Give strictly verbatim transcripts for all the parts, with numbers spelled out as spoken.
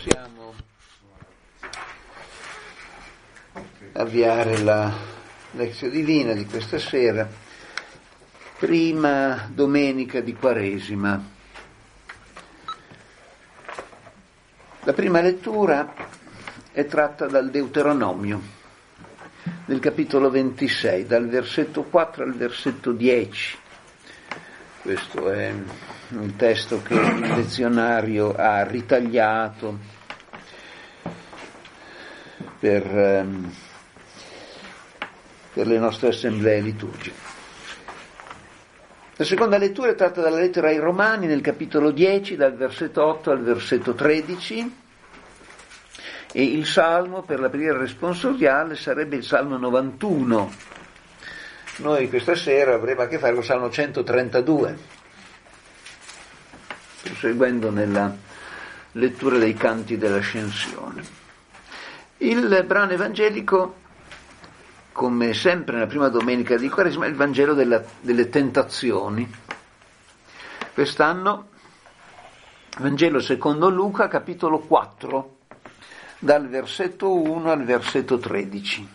possiamo avviare la lezione divina di questa sera, prima domenica di Quaresima. La prima lettura è tratta dal Deuteronomio, nel capitolo ventisei, dal versetto quattro al versetto dieci. Questo è un testo che il lezionario ha ritagliato per, um, per le nostre assemblee liturgiche. La seconda lettura è tratta dalla lettera ai Romani, nel capitolo dieci, dal versetto otto al versetto tredici, e il salmo per la preghiera responsoriale sarebbe il salmo novantuno. Noi questa sera avremo a che fare con il salmo centotrentadue, proseguendo nella lettura dei canti dell'ascensione. Il brano evangelico, come sempre nella prima domenica di Quaresima, è il Vangelo della, delle tentazioni. Quest'anno Vangelo secondo Luca, capitolo quattro, dal versetto uno al versetto tredici.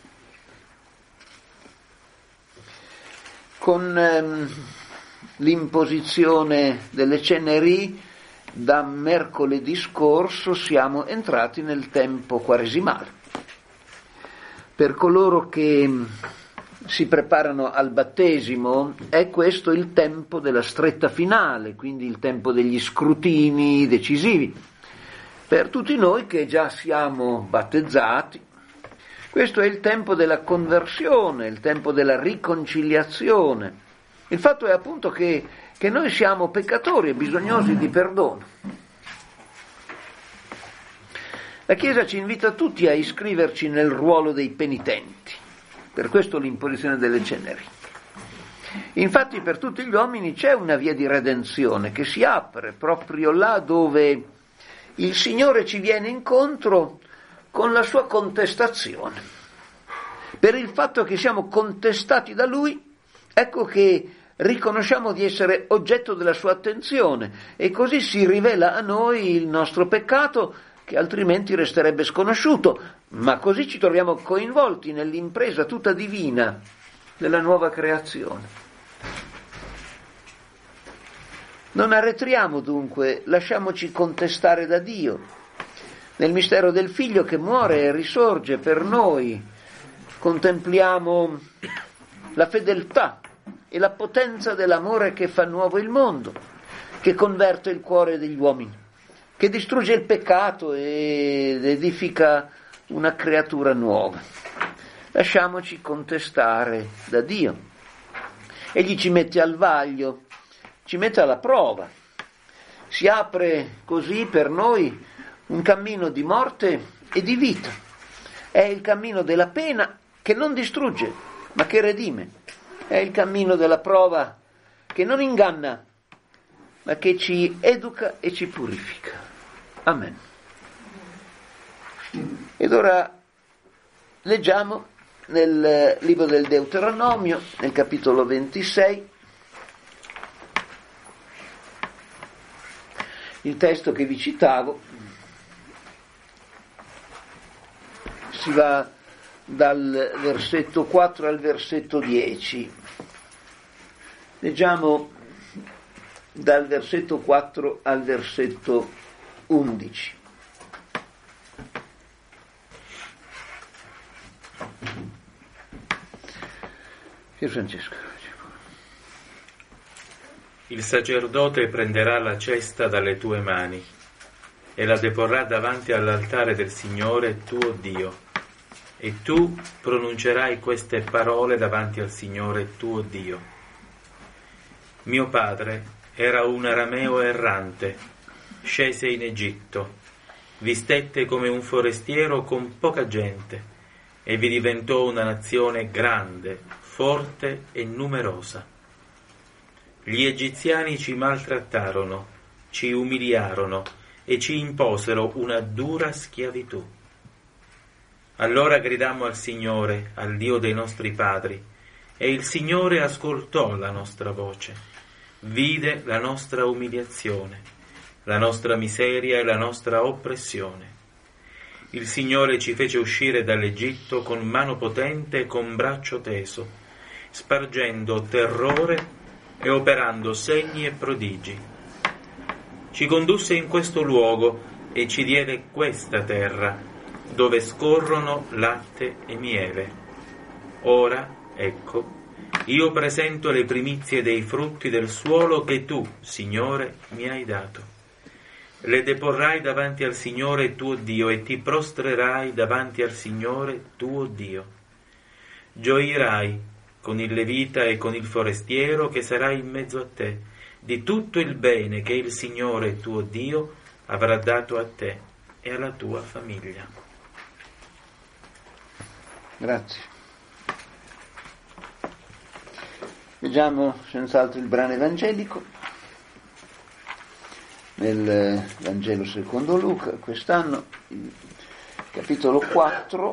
Con ehm, l'imposizione delle ceneri da mercoledì scorso siamo entrati nel tempo quaresimale. Per coloro che si preparano al battesimo è questo il tempo della stretta finale, quindi il tempo degli scrutini decisivi. Per tutti noi che già siamo battezzati, questo è il tempo della conversione, il tempo della riconciliazione. Il fatto è appunto che, che noi siamo peccatori e bisognosi di perdono. La Chiesa ci invita tutti a iscriverci nel ruolo dei penitenti, per questo l'imposizione delle ceneri. Infatti per tutti gli uomini c'è una via di redenzione che si apre proprio là dove il Signore ci viene incontro con la sua contestazione. Per il fatto che siamo contestati da Lui, ecco che riconosciamo di essere oggetto della sua attenzione e così si rivela a noi il nostro peccato, che altrimenti resterebbe sconosciuto, ma così ci troviamo coinvolti nell'impresa tutta divina della nuova creazione. Non arretriamo dunque, lasciamoci contestare da Dio nel mistero del Figlio che muore e risorge per noi. Contempliamo la fedeltà e la potenza dell'amore che fa nuovo il mondo, che converte il cuore degli uomini, che distrugge il peccato ed edifica una creatura nuova. Lasciamoci contestare da Dio. Egli ci mette al vaglio, ci mette alla prova. Si apre così per noi un cammino di morte e di vita. È il cammino della pena che non distrugge, ma che redime. È il cammino della prova che non inganna, ma che ci educa e ci purifica. Amen. Ed ora leggiamo nel libro del Deuteronomio, nel capitolo ventisei, il testo che vi citavo. Si va dal versetto quattro al versetto dieci. Leggiamo dal versetto quattro al versetto undici. Pier Francesco. Il sacerdote prenderà la cesta dalle tue mani e la deporrà davanti all'altare del Signore tuo Dio. E tu pronuncerai queste parole davanti al Signore tuo Dio. Mio padre era un arameo errante, scese in Egitto, vi stette come un forestiero con poca gente e vi diventò una nazione grande, forte e numerosa. Gli egiziani ci maltrattarono, ci umiliarono e ci imposero una dura schiavitù. Allora gridammo al Signore, al Dio dei nostri padri, e il Signore ascoltò la nostra voce, vide la nostra umiliazione, la nostra miseria e la nostra oppressione. Il Signore ci fece uscire dall'Egitto con mano potente e con braccio teso, spargendo terrore e operando segni e prodigi. Ci condusse in questo luogo e ci diede questa terra, dove scorrono latte e miele. Ora, ecco, io presento le primizie dei frutti del suolo che tu, Signore, mi hai dato. Le deporrai davanti al Signore tuo Dio e ti prostrerai davanti al Signore tuo Dio. Gioirai con il levita e con il forestiero che sarà in mezzo a te, di tutto il bene che il Signore tuo Dio avrà dato a te e alla tua famiglia. Grazie. Leggiamo senz'altro il brano evangelico nel Vangelo secondo Luca, quest'anno, il capitolo quattro,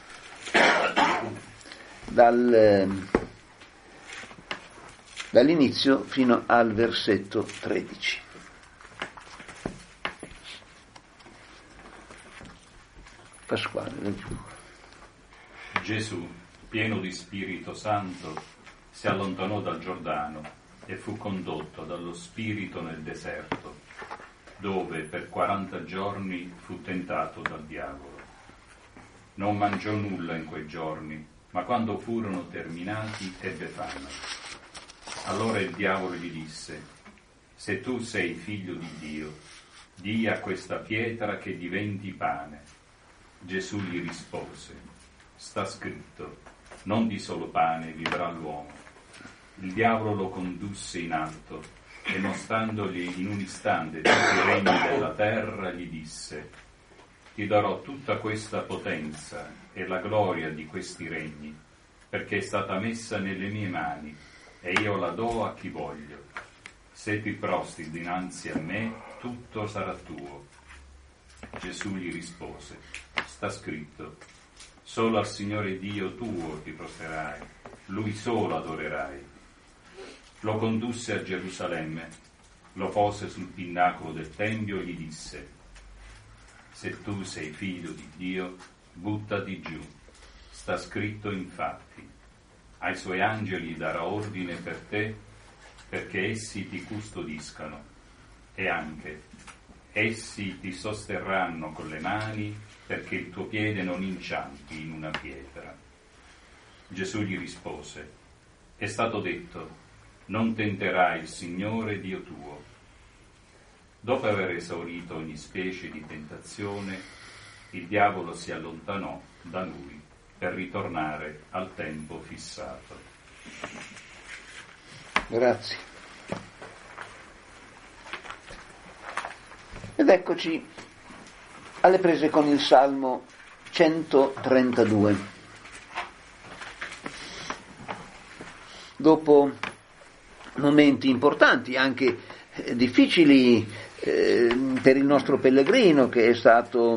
dal, dall'inizio fino al versetto tredici. Pasquale, leggiamo. Gesù, pieno di Spirito Santo, si allontanò dal Giordano e fu condotto dallo Spirito nel deserto, dove per quaranta giorni fu tentato dal diavolo. Non mangiò nulla in quei giorni, ma quando furono terminati ebbe fame. Allora il diavolo gli disse: se tu sei figlio di Dio, di a questa pietra che diventi pane. Gesù gli rispose: sta scritto, non di solo pane vivrà l'uomo. Il diavolo lo condusse in alto e mostrandogli in un istante tutti i regni della terra gli disse: ti darò tutta questa potenza e la gloria di questi regni, perché è stata messa nelle mie mani e io la do a chi voglio. Se ti prostri dinanzi a me, tutto sarà tuo. Gesù gli rispose: sta scritto, solo al Signore Dio tuo ti prostrerai, Lui solo adorerai. Lo condusse a Gerusalemme, lo pose sul pinnacolo del Tempio e gli disse: se tu sei figlio di Dio, buttati giù. Sta scritto infatti, ai suoi angeli darà ordine per te, perché essi ti custodiscano, e anche essi ti sosterranno con le mani, perché il tuo piede non inciampi in una pietra. Gesù gli rispose: è stato detto, non tenterai il Signore Dio tuo. Dopo aver esaurito ogni specie di tentazione, il diavolo si allontanò da lui per ritornare al tempo fissato. Grazie. Ed eccoci alle prese con il Salmo centotrentadue. Dopo momenti importanti, anche eh, difficili eh, per il nostro pellegrino, che è stato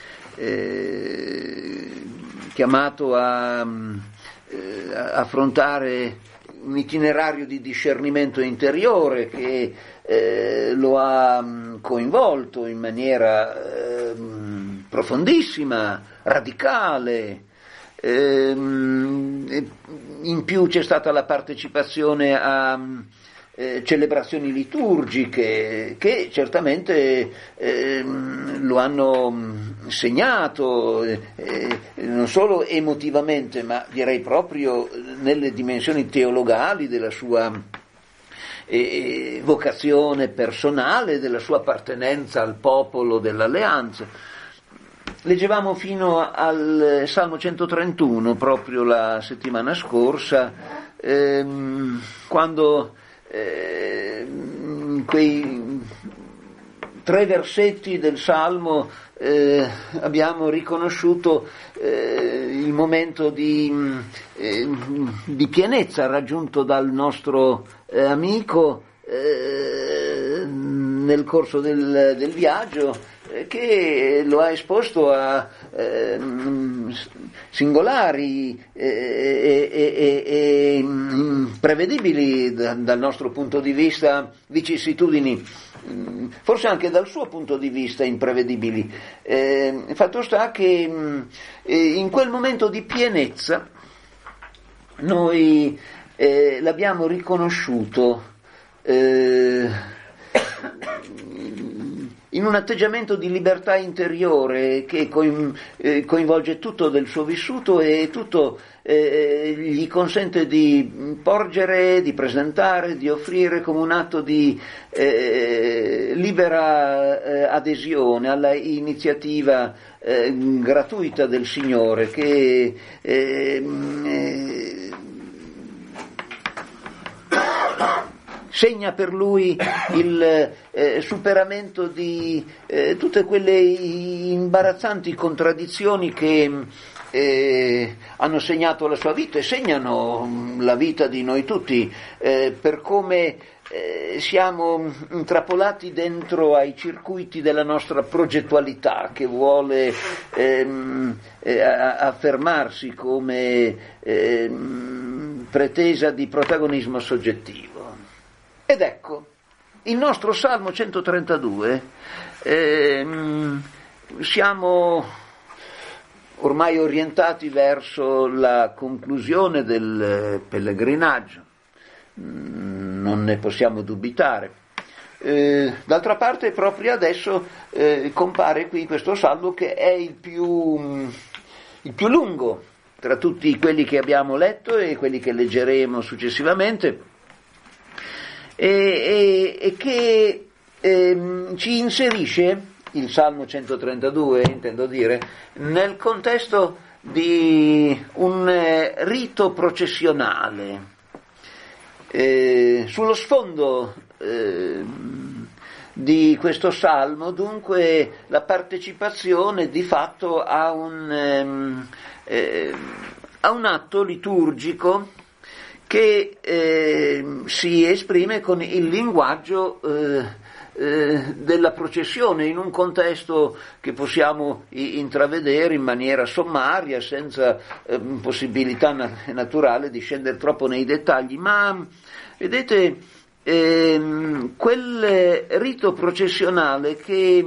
eh, chiamato a, eh, a affrontare un itinerario di discernimento interiore che eh, lo ha coinvolto in maniera eh, profondissima, radicale. In più c'è stata la partecipazione a eh, celebrazioni liturgiche che certamente eh, lo hanno segnato eh, non solo emotivamente, ma direi proprio nelle dimensioni teologali della sua eh, vocazione personale, della sua appartenenza al popolo dell'alleanza. Leggevamo fino al Salmo centotrentuno proprio la settimana scorsa, ehm, quando ehm, quei tre versetti del Salmo eh, abbiamo riconosciuto eh, il momento di, eh, di pienezza raggiunto dal nostro eh, amico eh, nel corso del, del viaggio, che lo ha esposto a eh, singolari e eh, eh, eh, imprevedibili da, dal nostro punto di vista vicissitudini forse anche dal suo punto di vista imprevedibili. Eh, fatto sta che mh, in quel momento di pienezza noi eh, l'abbiamo riconosciuto eh, in un atteggiamento di libertà interiore che coinvolge tutto del suo vissuto e tutto eh, gli consente di porgere, di presentare, di offrire come un atto di eh, libera eh, adesione alla iniziativa eh, gratuita del Signore che eh, eh, segna per lui il eh, superamento di eh, tutte quelle imbarazzanti contraddizioni che eh, hanno segnato la sua vita e segnano la vita di noi tutti, eh, per come eh, siamo intrappolati dentro ai circuiti della nostra progettualità che vuole ehm, eh, affermarsi come ehm, pretesa di protagonismo soggettivo. Ed ecco, il nostro Salmo centotrentadue, ehm, siamo ormai orientati verso la conclusione del pellegrinaggio, non ne possiamo dubitare. Eh, d'altra parte proprio adesso eh, compare qui questo Salmo che è il più, il più lungo tra tutti quelli che abbiamo letto e quelli che leggeremo successivamente. E, e, e che ehm, ci inserisce il Salmo centotrentadue, intendo dire, nel contesto di un eh, rito processionale. Eh, sullo sfondo eh, di questo Salmo, dunque, la partecipazione di fatto a un, ehm, eh, a un atto liturgico che eh, si esprime con il linguaggio eh, eh, della processione in un contesto che possiamo intravedere in maniera sommaria, senza eh, possibilità na- naturale di scendere troppo nei dettagli, ma vedete ehm, quel rito processionale che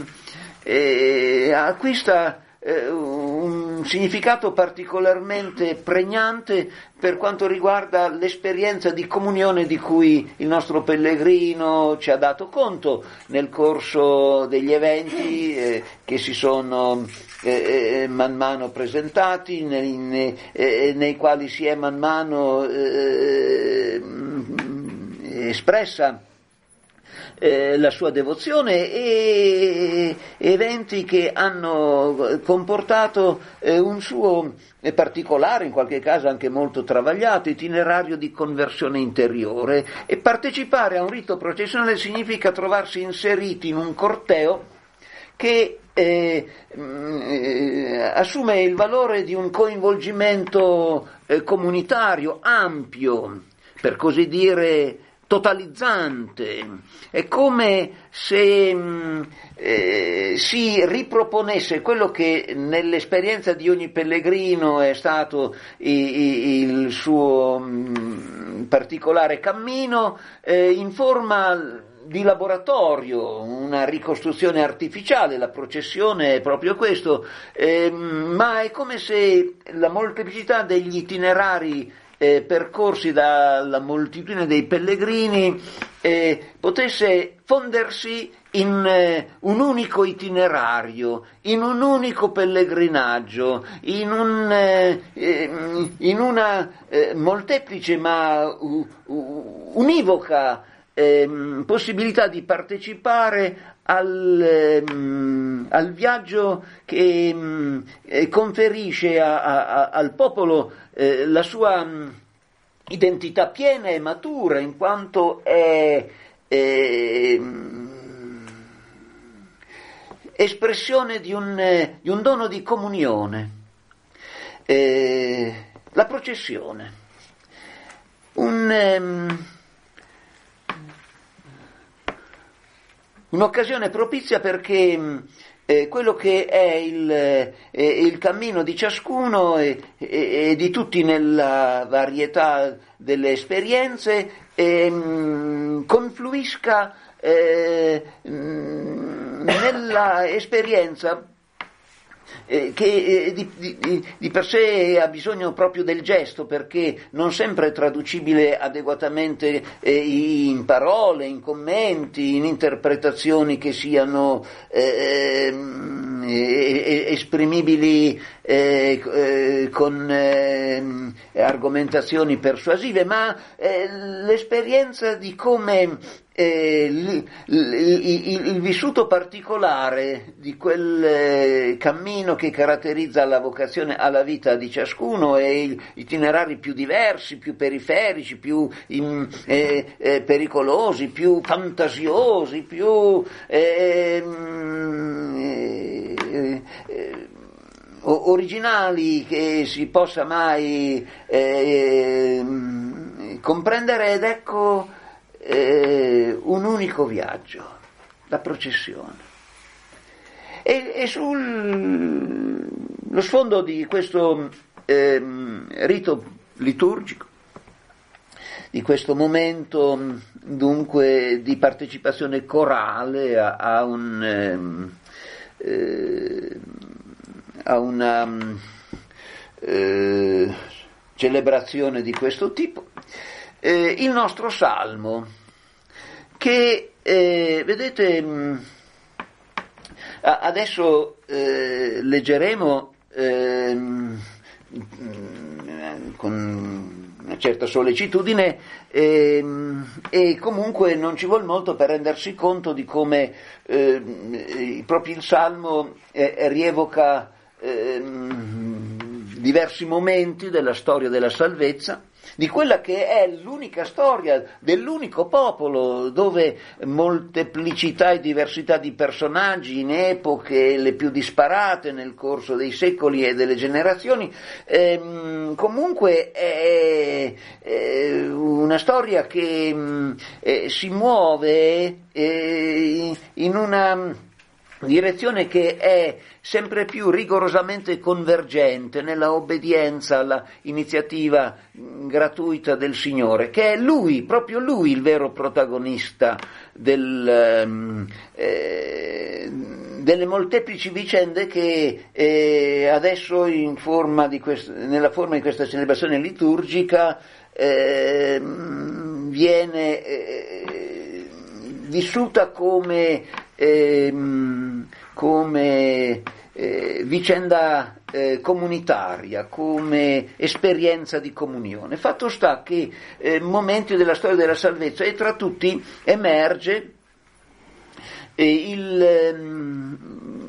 eh, acquista un significato particolarmente pregnante per quanto riguarda l'esperienza di comunione di cui il nostro pellegrino ci ha dato conto nel corso degli eventi eh, che si sono eh, man mano presentati, nei, eh, nei quali si è man mano eh, espressa Eh, la sua devozione, e eventi che hanno comportato eh, un suo eh, particolare, in qualche caso anche molto travagliato, itinerario di conversione interiore. E partecipare a un rito processionale significa trovarsi inseriti in un corteo che eh, eh, assume il valore di un coinvolgimento eh, comunitario ampio, per così dire totalizzante. È come se mh, eh, si riproponesse quello che nell'esperienza di ogni pellegrino è stato i, i, il suo mh, particolare cammino eh, in forma di laboratorio, una ricostruzione artificiale. La processione è proprio questo, eh, ma è come se la molteplicità degli itinerari Eh, percorsi dalla moltitudine dei pellegrini eh, potesse fondersi in eh, un unico itinerario, in un unico pellegrinaggio, in, un, eh, in una eh, molteplice ma uh, uh, univoca eh, possibilità di partecipare al, ehm, al viaggio che ehm, conferisce a, a, al popolo eh, la sua mh, identità piena e matura, in quanto è eh, espressione di un, eh, di un dono di comunione. Eh, la processione, un... Ehm, un'occasione propizia perché eh, quello che è il, eh, il cammino di ciascuno e, e, e di tutti nella varietà delle esperienze eh, confluisca eh, nella esperienza Eh, che eh, di, di, di per sé ha bisogno proprio del gesto, perché non sempre è traducibile adeguatamente eh, in parole, in commenti, in interpretazioni che siano eh, eh, esprimibili eh, eh, con eh, argomentazioni persuasive, ma eh, l'esperienza di come Eh, il, il, il vissuto particolare di quel eh, cammino che caratterizza la vocazione alla vita di ciascuno e gli itinerari più diversi, più periferici, più in, eh, eh, pericolosi, più fantasiosi, più eh, eh, eh, originali che si possa mai eh, comprendere, ed ecco Eh, un unico viaggio, la processione. E, e sul lo sfondo di questo eh, rito liturgico, di questo momento dunque di partecipazione corale a, a un eh, a una eh, celebrazione di questo tipo, Eh, il nostro salmo, che eh, vedete mh, adesso eh, leggeremo eh, mh, con una certa sollecitudine eh, e comunque non ci vuole molto per rendersi conto di come eh, proprio il salmo eh, rievoca eh, diversi momenti della storia della salvezza, di quella che è l'unica storia dell'unico popolo, dove molteplicità e diversità di personaggi in epoche le più disparate nel corso dei secoli e delle generazioni, ehm, comunque è, è una storia che eh, si muove eh, in una direzione che è sempre più rigorosamente convergente nella obbedienza alla iniziativa gratuita del Signore, che è Lui, proprio Lui, il vero protagonista del, eh, delle molteplici vicende che eh, adesso in forma di quest- nella forma di questa celebrazione liturgica eh, viene eh, vissuta come Eh, come eh, vicenda eh, comunitaria, come esperienza di comunione. Fatto sta che eh, momenti della storia della salvezza, e tra tutti emerge eh, il, ehm,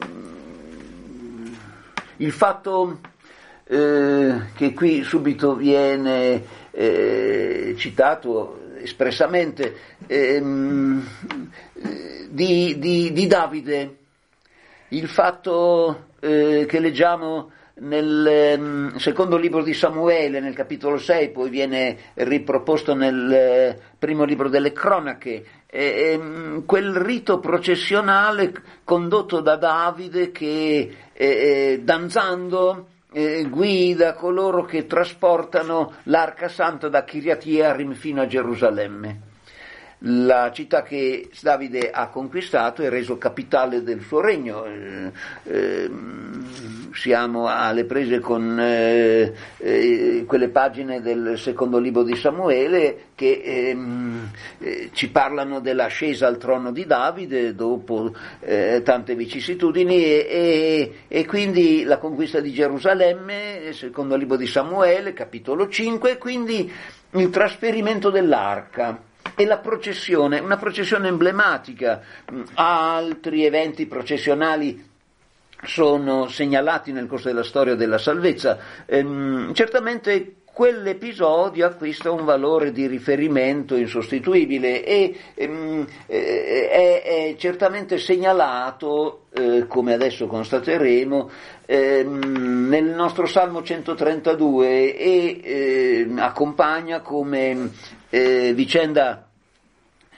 il fatto eh, che qui subito viene eh, citato espressamente ehm, di, di, di Davide, il fatto eh, che leggiamo nel um, secondo libro di Samuele, nel capitolo sei, poi viene riproposto nel eh, primo libro delle cronache, eh, ehm, quel rito processionale condotto da Davide che eh, danzando eh, guida coloro che trasportano l'arca santa da Kiryat Jearim fino a Gerusalemme, la città che Davide ha conquistato e reso capitale del suo regno. Eh, eh, siamo alle prese con eh, eh, quelle pagine del secondo libro di Samuele che ehm, eh, ci parlano dell'ascesa al trono di Davide dopo eh, tante vicissitudini e, e, e quindi la conquista di Gerusalemme, secondo libro di Samuele, capitolo cinque, e quindi il trasferimento dell'arca e la processione, una processione emblematica. Altri eventi processionali sono segnalati nel corso della storia della salvezza. Ehm, certamente quell'episodio acquista un valore di riferimento insostituibile e ehm, è, è certamente segnalato, eh, come adesso constateremo, ehm, nel nostro Salmo centotrentadue e eh, accompagna come eh, vicenda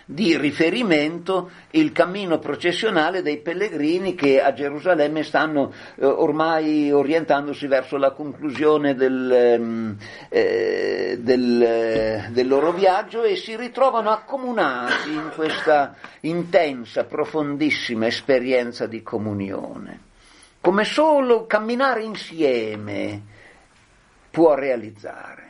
di riferimento il cammino processionale dei pellegrini che a Gerusalemme stanno eh, ormai orientandosi verso la conclusione del, eh, del, del loro viaggio e si ritrovano accomunati in questa intensa, profondissima esperienza di comunione, come solo camminare insieme può realizzare.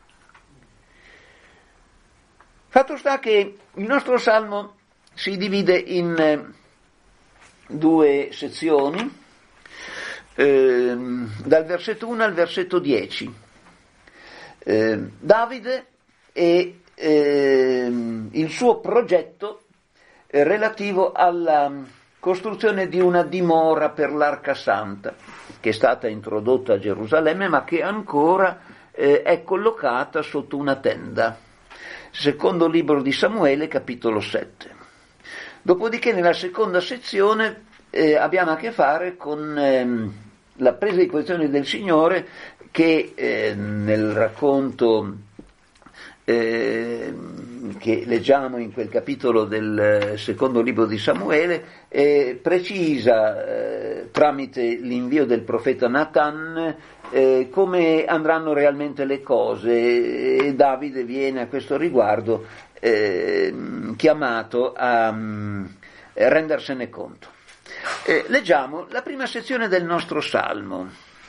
Fatto sta che il nostro salmo si divide in eh, due sezioni, eh, dal versetto uno al versetto dieci. Eh, Davide e eh, il suo progetto eh, relativo alla costruzione di una dimora per l'Arca Santa, che è stata introdotta a Gerusalemme ma che ancora eh, è collocata sotto una tenda. Secondo libro di Samuele, capitolo sette. Dopodiché nella seconda sezione eh, abbiamo a che fare con ehm, la presa di posizione del Signore che eh, nel racconto eh, che leggiamo in quel capitolo del secondo libro di Samuele eh, precisa eh, tramite l'invio del profeta Natan Eh, come andranno realmente le cose, e Davide viene a questo riguardo eh, chiamato a um, rendersene conto. Eh, leggiamo la prima sezione del nostro salmo.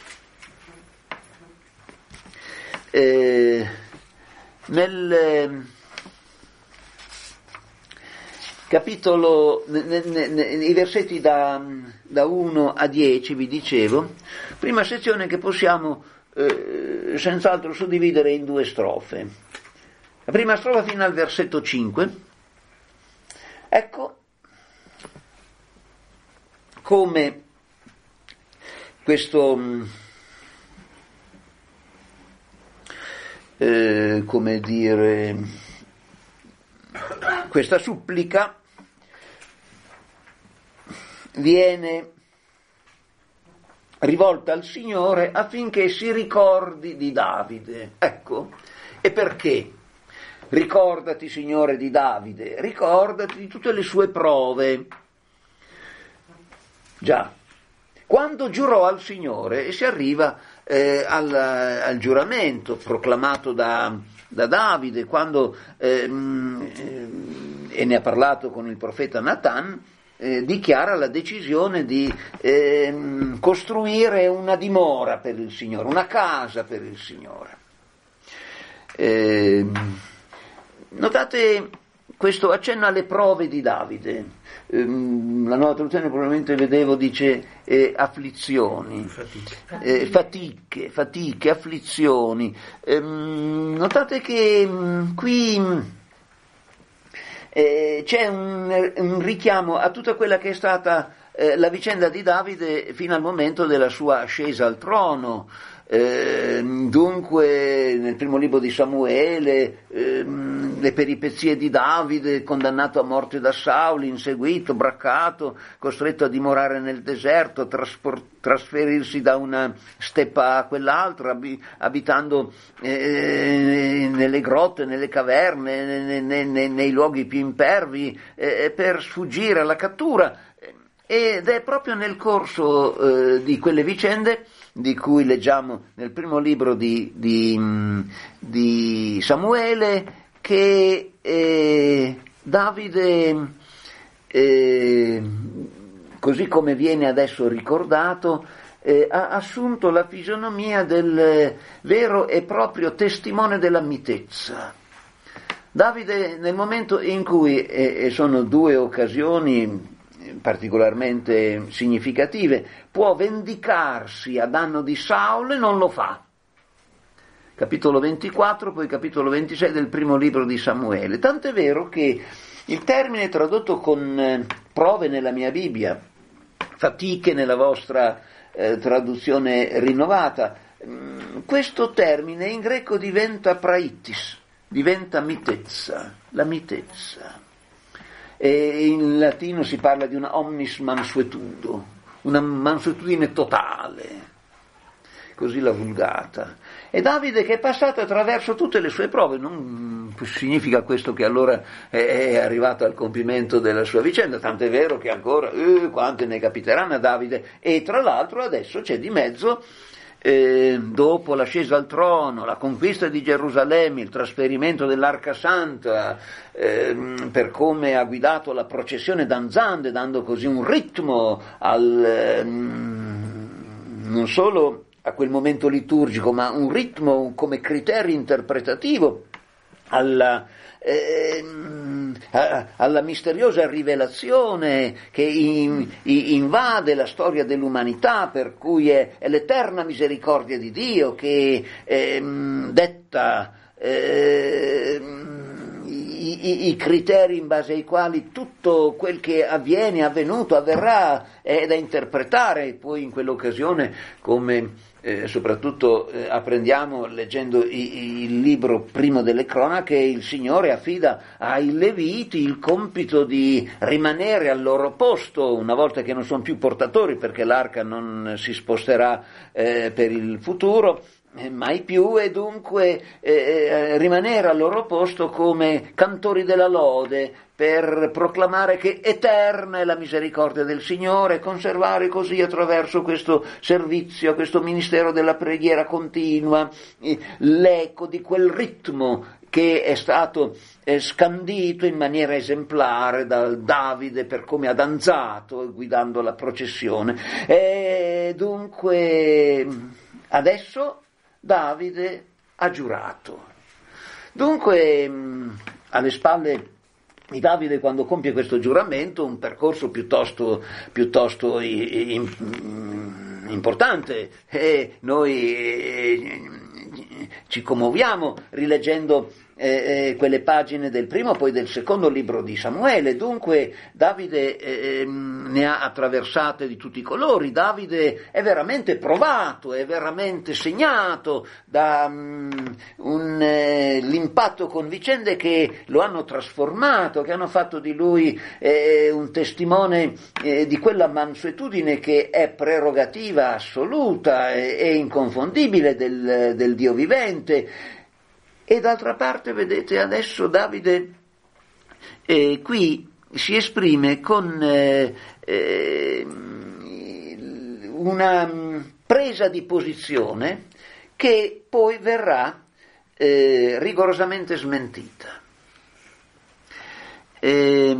Eh, nel eh, capitolo, ne, ne, ne, i versetti da, da uno a dieci, vi dicevo, prima sezione che possiamo eh, senz'altro suddividere in due strofe. La prima strofa fino al versetto cinque. Ecco come questo, eh, come dire, questa supplica viene rivolta al Signore affinché si ricordi di Davide. Ecco, e perché? Ricordati, Signore, di Davide, ricordati di tutte le sue prove. Già, quando giurò al Signore, e si arriva eh, al, al giuramento proclamato da, da Davide, quando, eh, e ne ha parlato con il profeta Natan, Eh, dichiara la decisione di eh, costruire una dimora per il Signore, una casa per il Signore. Eh, notate questo accenno alle prove di Davide. Eh, la nuova traduzione probabilmente vedevo dice eh, afflizioni, fatiche, eh, fatiche, fatiche, afflizioni. Eh, notate che mh, qui Eh, c'è un, un richiamo a tutta quella che è stata eh, la vicenda di Davide fino al momento della sua ascesa al trono. Eh, dunque nel primo libro di Samuele eh, le peripezie di Davide, condannato a morte da Saul, inseguito, braccato, costretto a dimorare nel deserto, traspor- trasferirsi da una steppa a quell'altra, ab- abitando eh, nelle grotte, nelle caverne, ne- ne- ne- nei luoghi più impervi eh, per sfuggire alla cattura. Ed è proprio nel corso eh, di quelle vicende di cui leggiamo nel primo libro di, di, di Samuele che eh, Davide, eh, così come viene adesso ricordato, eh, ha assunto la fisionomia del vero e proprio testimone della mitezza. Davide, nel momento in cui, e eh, sono due occasioni particolarmente significative, può vendicarsi a danno di Saul e non lo fa. Capitolo ventiquattro, poi capitolo ventisei del primo libro di Samuele. Tant'è vero che il termine tradotto con eh, prove nella mia Bibbia, fatiche nella vostra eh, traduzione rinnovata, mh, questo termine in greco diventa praittis, diventa mitezza, la mitezza. E in latino si parla di una omnis mansuetudo, una mansuetudine totale, così la vulgata. E Davide che è passato attraverso tutte le sue prove, non significa questo che allora è arrivato al compimento della sua vicenda, tant'è vero che ancora eh, quante ne capiteranno a Davide, e tra l'altro adesso c'è di mezzo, eh, dopo l'ascesa al trono, la conquista di Gerusalemme, il trasferimento dell'Arca Santa, eh, per come ha guidato la processione danzante, dando così un ritmo al eh, non solo a quel momento liturgico, ma un ritmo come criterio interpretativo alla, eh, alla misteriosa rivelazione che in, invade la storia dell'umanità, per cui è, è l'eterna misericordia di Dio che eh, detta eh, I, i criteri in base ai quali tutto quel che avviene, è avvenuto, avverrà, è da interpretare. Poi in quell'occasione, come eh, soprattutto eh, apprendiamo leggendo i, il libro primo delle cronache, il Signore affida ai Leviti il compito di rimanere al loro posto una volta che non sono più portatori, perché l'arca non si sposterà eh, per il futuro mai più, e dunque eh, rimanere al loro posto come cantori della lode per proclamare che eterna è la misericordia del Signore, conservare così attraverso questo servizio, questo ministero della preghiera continua, eh, l'eco di quel ritmo che è stato eh, scandito in maniera esemplare da Davide per come ha danzato guidando la processione. E dunque adesso Davide ha giurato. Dunque mh, alle spalle di Davide, quando compie questo giuramento, un percorso piuttosto, piuttosto i, i, importante, e noi eh, ci commuoviamo rileggendo Eh, eh, quelle pagine del primo, poi del secondo libro di Samuele. Dunque Davide eh, ne ha attraversate di tutti i colori. Davide è veramente provato, è veramente segnato da um, un, eh, l'impatto con vicende che lo hanno trasformato, che hanno fatto di lui eh, un testimone eh, di quella mansuetudine che è prerogativa assoluta e, e inconfondibile del, del Dio vivente. E d'altra parte, vedete, adesso Davide eh, qui si esprime con eh, eh, una presa di posizione che poi verrà eh, rigorosamente smentita. E,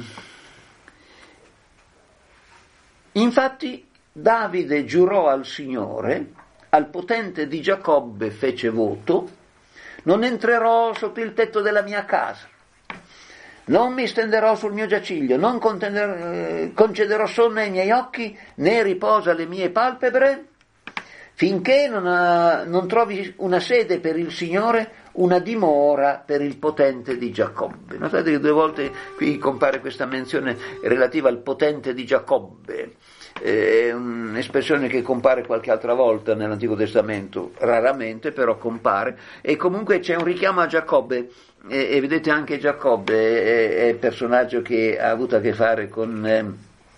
infatti Davide giurò al Signore, al potente di Giacobbe fece voto: non entrerò sotto il tetto della mia casa, non mi stenderò sul mio giaciglio, non concederò sonno ai miei occhi, né riposo alle mie palpebre, finché non, ha, non trovi una sede per il Signore, una dimora per il potente di Giacobbe. Notate che due volte qui compare questa menzione relativa al potente di Giacobbe. È un'espressione che compare qualche altra volta nell'Antico Testamento, raramente però compare, e comunque c'è un richiamo a Giacobbe, e, e vedete anche Giacobbe è, è il personaggio che ha avuto a che fare con eh,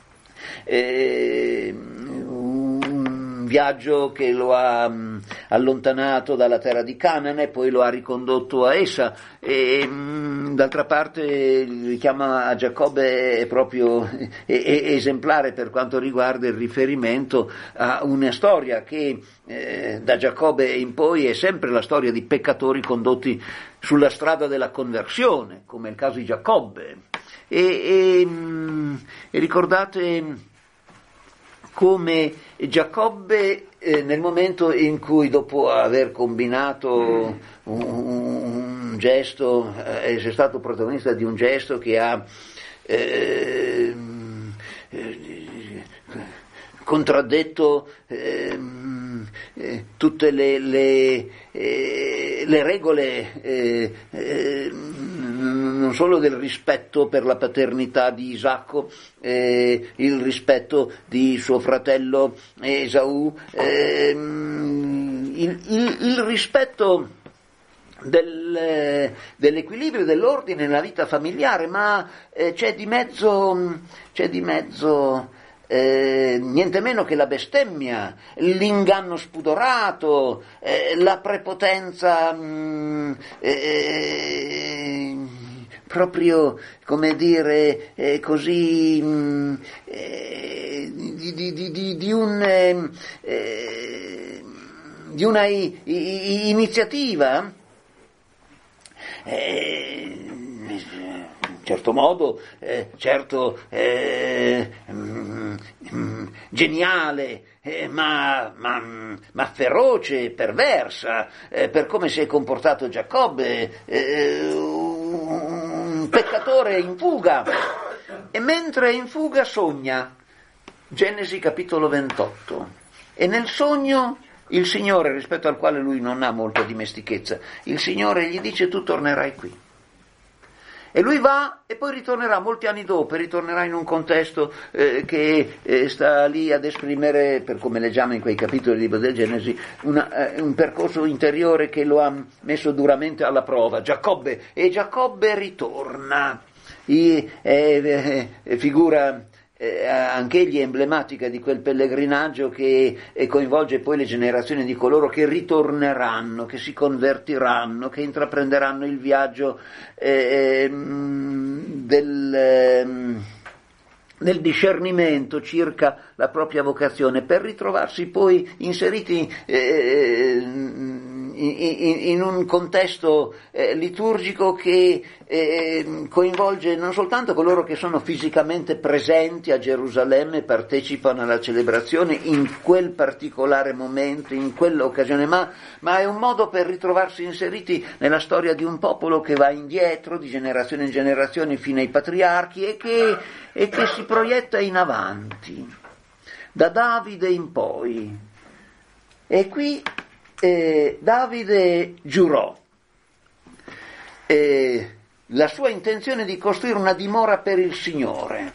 eh, un viaggio che lo ha mh, allontanato dalla terra di Canaan e poi lo ha ricondotto a essa, e mh, d'altra parte il richiamo a Giacobbe è proprio è, è esemplare per quanto riguarda il riferimento a una storia che eh, da Giacobbe in poi è sempre la storia di peccatori condotti sulla strada della conversione, come il caso di Giacobbe. E, e, mh, e ricordate come Giacobbe eh, nel momento in cui, dopo aver combinato un, un gesto, eh, è stato protagonista di un gesto che ha eh, eh, contraddetto eh, eh, tutte le, le, eh, le regole eh, eh, non solo del rispetto per la paternità di Isacco, eh, il rispetto di suo fratello Esaù, eh, il, il, il rispetto del, dell'equilibrio, dell'ordine nella vita familiare, ma eh, c'è di mezzo, c'è di mezzo eh, niente meno che la bestemmia, l'inganno spudorato, eh, la prepotenza mh, eh, proprio, come dire, eh, così mh, eh, di, di, di, di un eh, di una i, i, iniziativa eh, in certo modo eh, certo eh, mm, mm, geniale eh, ma, ma, ma feroce, perversa, eh, per come si è comportato Giacobbe, eh, un peccatore in fuga, e mentre è in fuga sogna. Genesi capitolo ventotto, e nel sogno il Signore, rispetto al quale lui non ha molta dimestichezza, il Signore gli dice: tu tornerai qui. E lui va e poi ritornerà molti anni dopo, e ritornerà in un contesto eh, che eh, sta lì ad esprimere, per come leggiamo in quei capitoli del libro del Genesi, una, eh, un percorso interiore che lo ha messo duramente alla prova. Giacobbe, e Giacobbe ritorna, e, eh, eh, figura Eh, anch'egli emblematica di quel pellegrinaggio che eh, coinvolge poi le generazioni di coloro che ritorneranno, che si convertiranno, che intraprenderanno il viaggio eh, del, eh, del discernimento circa la propria vocazione, per ritrovarsi poi inseriti eh, In, in, in un contesto eh, liturgico che eh, coinvolge non soltanto coloro che sono fisicamente presenti a Gerusalemme, partecipano alla celebrazione in quel particolare momento, in quell'occasione, ma, ma è un modo per ritrovarsi inseriti nella storia di un popolo che va indietro di generazione in generazione fino ai patriarchi, e che, e che si proietta in avanti, da Davide in poi. E qui Eh, Davide giurò eh, la sua intenzione di costruire una dimora per il Signore.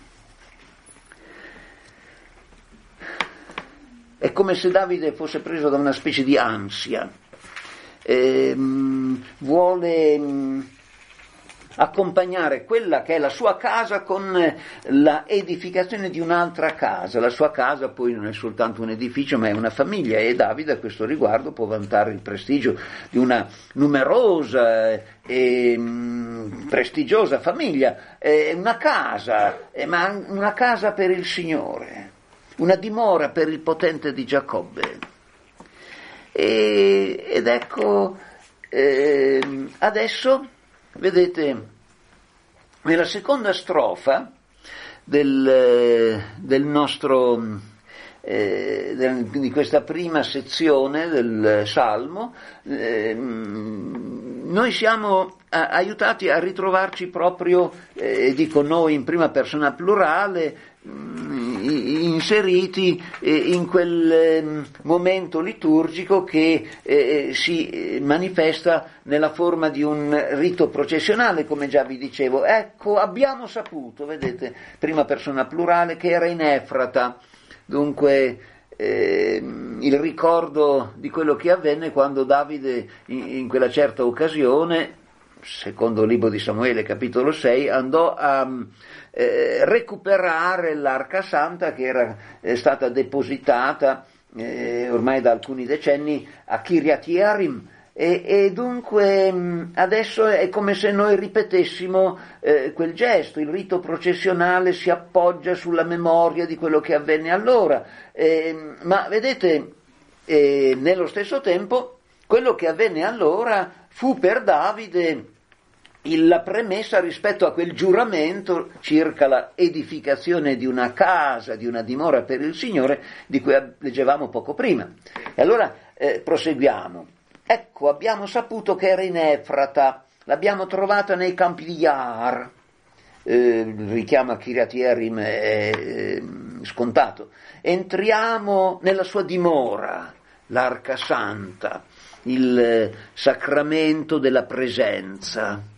È come se Davide fosse preso da una specie di ansia, eh, vuole mh, accompagnare quella che è la sua casa con la edificazione di un'altra casa. La sua casa poi non è soltanto un edificio, ma è una famiglia, e Davide a questo riguardo può vantare il prestigio di una numerosa e mh, prestigiosa famiglia, è una casa, è ma una casa per il Signore, una dimora per il potente di Giacobbe. E, ed ecco eh, adesso vedete, nella seconda strofa del, del nostro, eh, del, di questa prima sezione del Salmo, eh, noi siamo a, aiutati a ritrovarci proprio, eh, dico noi in prima persona plurale, inseriti in quel momento liturgico che eh, si manifesta nella forma di un rito processionale, come già vi dicevo. Ecco, abbiamo saputo, vedete, prima persona plurale, che era in Efrata, dunque eh, il ricordo di quello che avvenne quando Davide in, in quella certa occasione, secondo il libro di Samuele capitolo sei, andò a eh, recuperare l'Arca Santa che era eh, stata depositata eh, ormai da alcuni decenni a Kiryat Jearim, e, e dunque mh, adesso è come se noi ripetessimo eh, quel gesto. Il rito processionale si appoggia sulla memoria di quello che avvenne allora, eh, ma vedete, eh, nello stesso tempo quello che avvenne allora fu per Davide la premessa rispetto a quel giuramento circa la edificazione di una casa, di una dimora per il Signore, di cui leggevamo poco prima. E allora eh, proseguiamo. Ecco, abbiamo saputo che era in Efrata, l'abbiamo trovata nei campi di Yaar, eh, richiama Kiryat Jearim è eh, scontato. Entriamo nella sua dimora, l'Arca Santa, il eh, sacramento della presenza,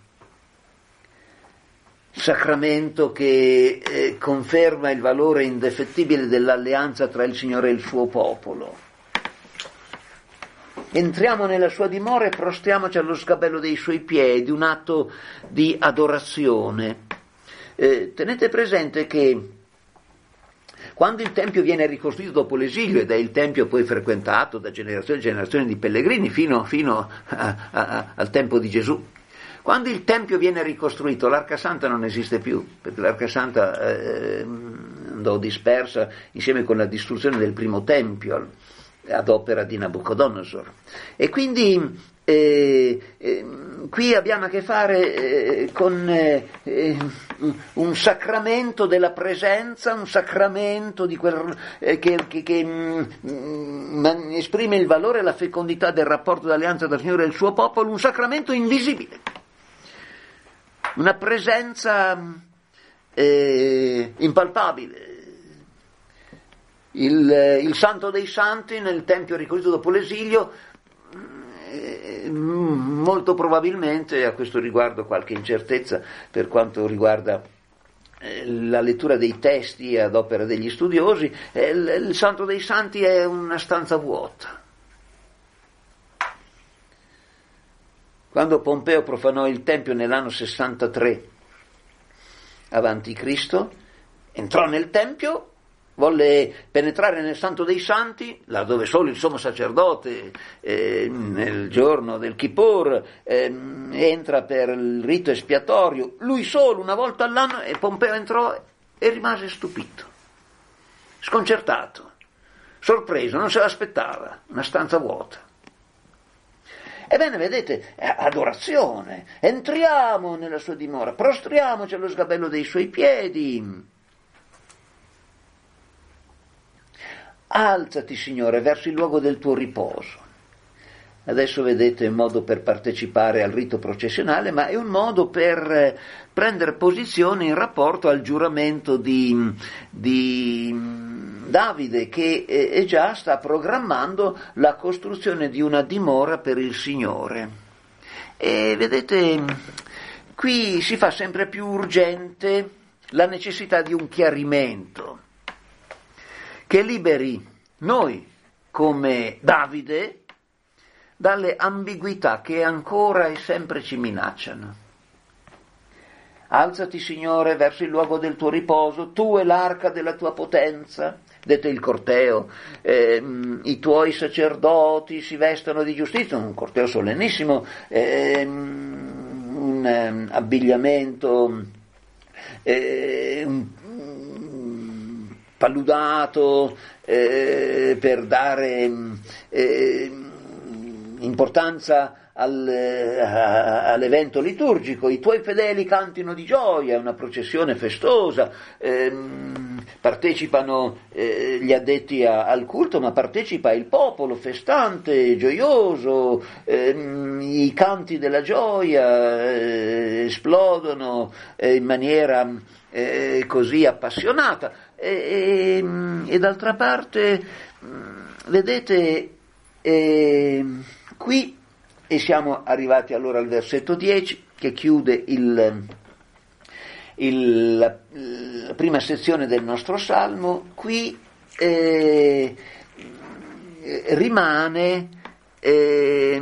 sacramento che eh, conferma il valore indefettibile dell'alleanza tra il Signore e il suo popolo. Entriamo nella sua dimora e prostriamoci allo sgabello dei suoi piedi, un atto di adorazione. Eh, tenete presente che Quando il Tempio viene ricostruito dopo l'esilio, ed è il Tempio poi frequentato da generazioni e generazioni di pellegrini fino, fino a, a, a, al tempo di Gesù, quando il Tempio viene ricostruito, l'Arca Santa non esiste più, perché l'Arca Santa eh, andò dispersa insieme con la distruzione del primo Tempio ad opera di Nabucodonosor. E quindi eh, eh, qui abbiamo a che fare eh, con eh, un sacramento della presenza, un sacramento di quel, eh, che, che, che mh, esprime il valore e la fecondità del rapporto d'alleanza tra il Signore e il suo popolo, un sacramento invisibile. Una presenza eh, impalpabile. Il, il Santo dei Santi nel Tempio ricostruito dopo l'esilio, eh, molto probabilmente, a questo riguardo qualche incertezza per quanto riguarda eh, la lettura dei testi ad opera degli studiosi, eh, il, il Santo dei Santi è una stanza vuota. Quando Pompeo profanò il Tempio nell'anno sessantatré avanti Cristo, entrò nel Tempio, volle penetrare nel Santo dei Santi, là dove solo il sommo sacerdote eh, nel giorno del Kippur eh, entra per il rito espiatorio, lui solo una volta all'anno, e Pompeo entrò e rimase stupito, sconcertato, sorpreso, non se l'aspettava, una stanza vuota. Ebbene, vedete, adorazione, entriamo nella sua dimora, prostriamoci allo sgabello dei suoi piedi. Alzati, Signore, verso il luogo del tuo riposo. Adesso vedete un modo per partecipare al rito processionale, ma è un modo per prendere posizione in rapporto al giuramento di, di Davide, che eh, già sta programmando la costruzione di una dimora per il Signore. E vedete, qui si fa sempre più urgente la necessità di un chiarimento che liberi noi, come Davide, dalle ambiguità che ancora e sempre ci minacciano. Alzati, Signore, verso il luogo del tuo riposo, tu e l'arca della tua potenza. Vedete il corteo, eh, i tuoi sacerdoti si vestono di giustizia, un corteo solennissimo, eh, un eh, abbigliamento eh, un, un palludato eh, per dare eh, importanza al, a, all'evento liturgico. I tuoi fedeli cantino di gioia, una processione festosa, ehm, partecipano eh, gli addetti a, al culto, ma partecipa il popolo festante, gioioso, ehm, i canti della gioia eh, esplodono eh, in maniera eh, così appassionata e, e, e d'altra parte vedete eh, qui, e siamo arrivati allora al versetto dieci che chiude il, il, la, la prima sezione del nostro salmo. Qui eh, rimane eh,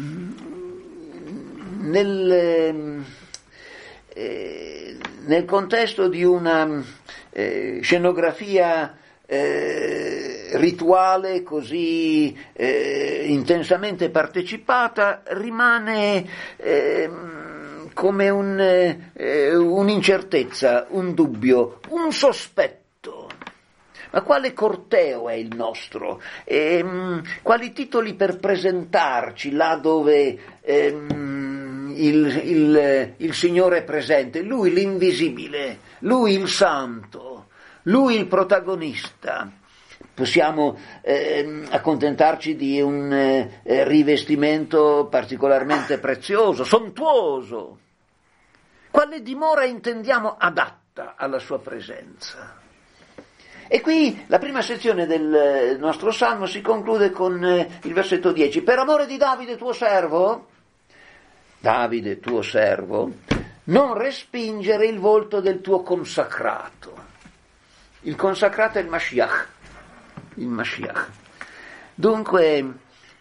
nel, eh, nel contesto di una eh, scenografia Eh, rituale così eh, intensamente partecipata, rimane eh, come un, eh, un'incertezza, un dubbio, un sospetto. Ma quale corteo è il nostro? Eh, quali titoli per presentarci là dove eh, il, il, il Signore è presente? Lui l'invisibile, Lui il santo, Lui il protagonista. Possiamo eh, accontentarci di un eh, rivestimento particolarmente prezioso, sontuoso. Quale dimora intendiamo adatta alla sua presenza? E qui la prima sezione del nostro salmo si conclude con eh, il versetto dieci. Per amore di Davide tuo servo, Davide tuo servo, non respingere il volto del tuo consacrato. Il consacrato è il Mashiach, il Mashiach. Dunque,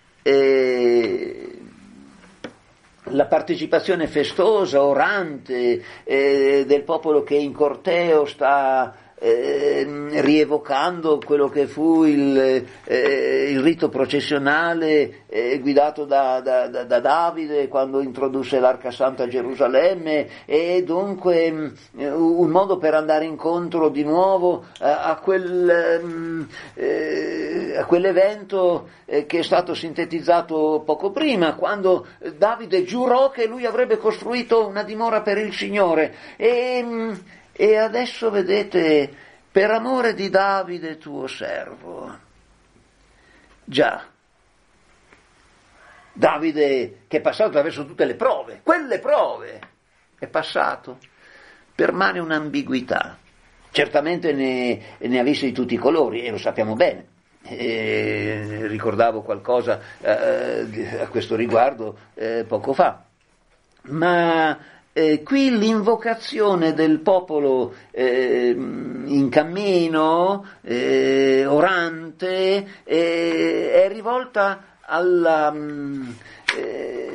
eh, la partecipazione festosa, orante, eh, del popolo che in corteo sta eh, rievocando quello che fu il, eh, il rito processionale eh, guidato da, da, da, da Davide quando introdusse l'Arca Santa a Gerusalemme, e dunque eh, un modo per andare incontro di nuovo a, a, quel, eh, a quell'evento eh, che è stato sintetizzato poco prima, quando Davide giurò che lui avrebbe costruito una dimora per il Signore. E, e adesso vedete, per amore di Davide tuo servo, già, Davide che è passato attraverso tutte le prove, quelle prove, è passato, permane un'ambiguità, certamente ne, ne ha viste di tutti i colori, e lo sappiamo bene. E ricordavo qualcosa eh, a questo riguardo eh, poco fa, ma Eh, qui l'invocazione del popolo eh, in cammino, eh, orante, eh, è rivolta alla, eh,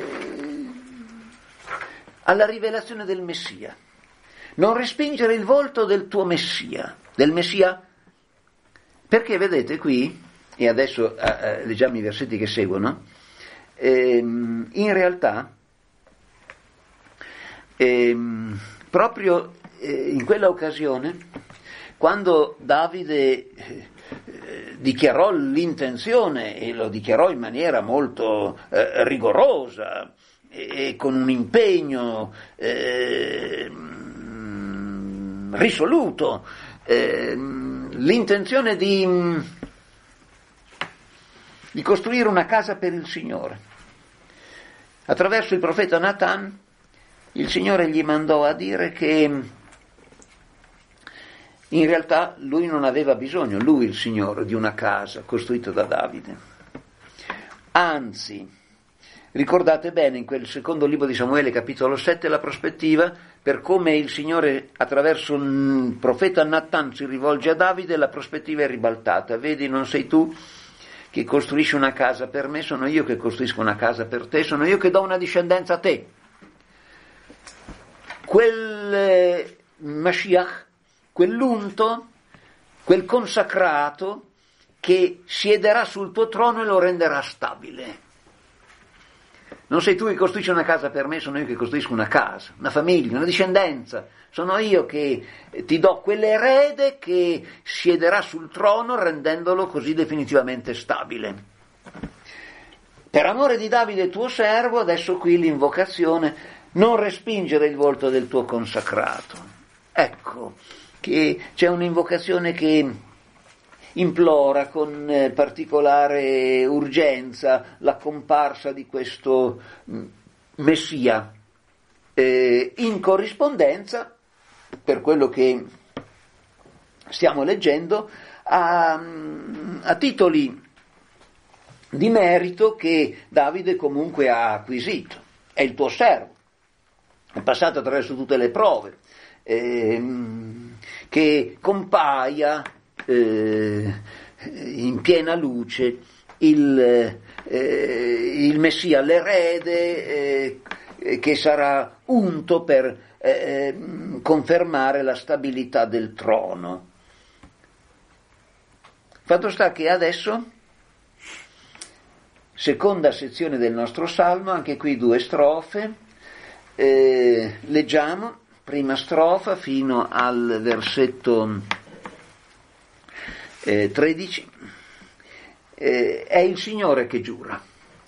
alla rivelazione del Messia. Non respingere il volto del tuo Messia, del Messia, perché vedete qui, e adesso eh, leggiamo i versetti che seguono, eh, in realtà E, proprio eh, in quella occasione, quando Davide eh, dichiarò l'intenzione, e lo dichiarò in maniera molto eh, rigorosa e, e con un impegno eh, risoluto, eh, l'intenzione di, di costruire una casa per il Signore, attraverso il profeta Natan, il Signore gli mandò a dire che in realtà lui non aveva bisogno, lui il Signore, di una casa costruita da Davide. Anzi, ricordate bene in quel secondo libro di Samuele, capitolo sette, la prospettiva per come il Signore attraverso il profeta Natan si rivolge a Davide, la prospettiva è ribaltata. Vedi, non sei tu che costruisci una casa per me, sono io che costruisco una casa per te, sono io che do una discendenza a te. Quel eh, Mashiach, quell'unto, quel consacrato che siederà sul tuo trono e lo renderà stabile. Non sei tu che costruisci una casa per me, sono io che costruisco una casa, una famiglia, una discendenza. Sono io che ti do quell'erede che siederà sul trono rendendolo così definitivamente stabile. Per amore di Davide tuo servo, adesso qui l'invocazione: non respingere il volto del tuo consacrato. Ecco che c'è un'invocazione che implora con eh, particolare urgenza la comparsa di questo mh, Messia, eh, in corrispondenza, per quello che stiamo leggendo, a, a titoli di merito che Davide comunque ha acquisito. È il tuo servo, è passato attraverso tutte le prove, ehm, che compaia eh, in piena luce il, eh, il Messia, l'erede eh, che sarà unto per eh, confermare la stabilità del trono. Fatto sta che adesso, seconda sezione del nostro salmo, anche qui due strofe. Eh, leggiamo prima strofa fino al versetto eh, tredici. Eh, è il Signore che giura.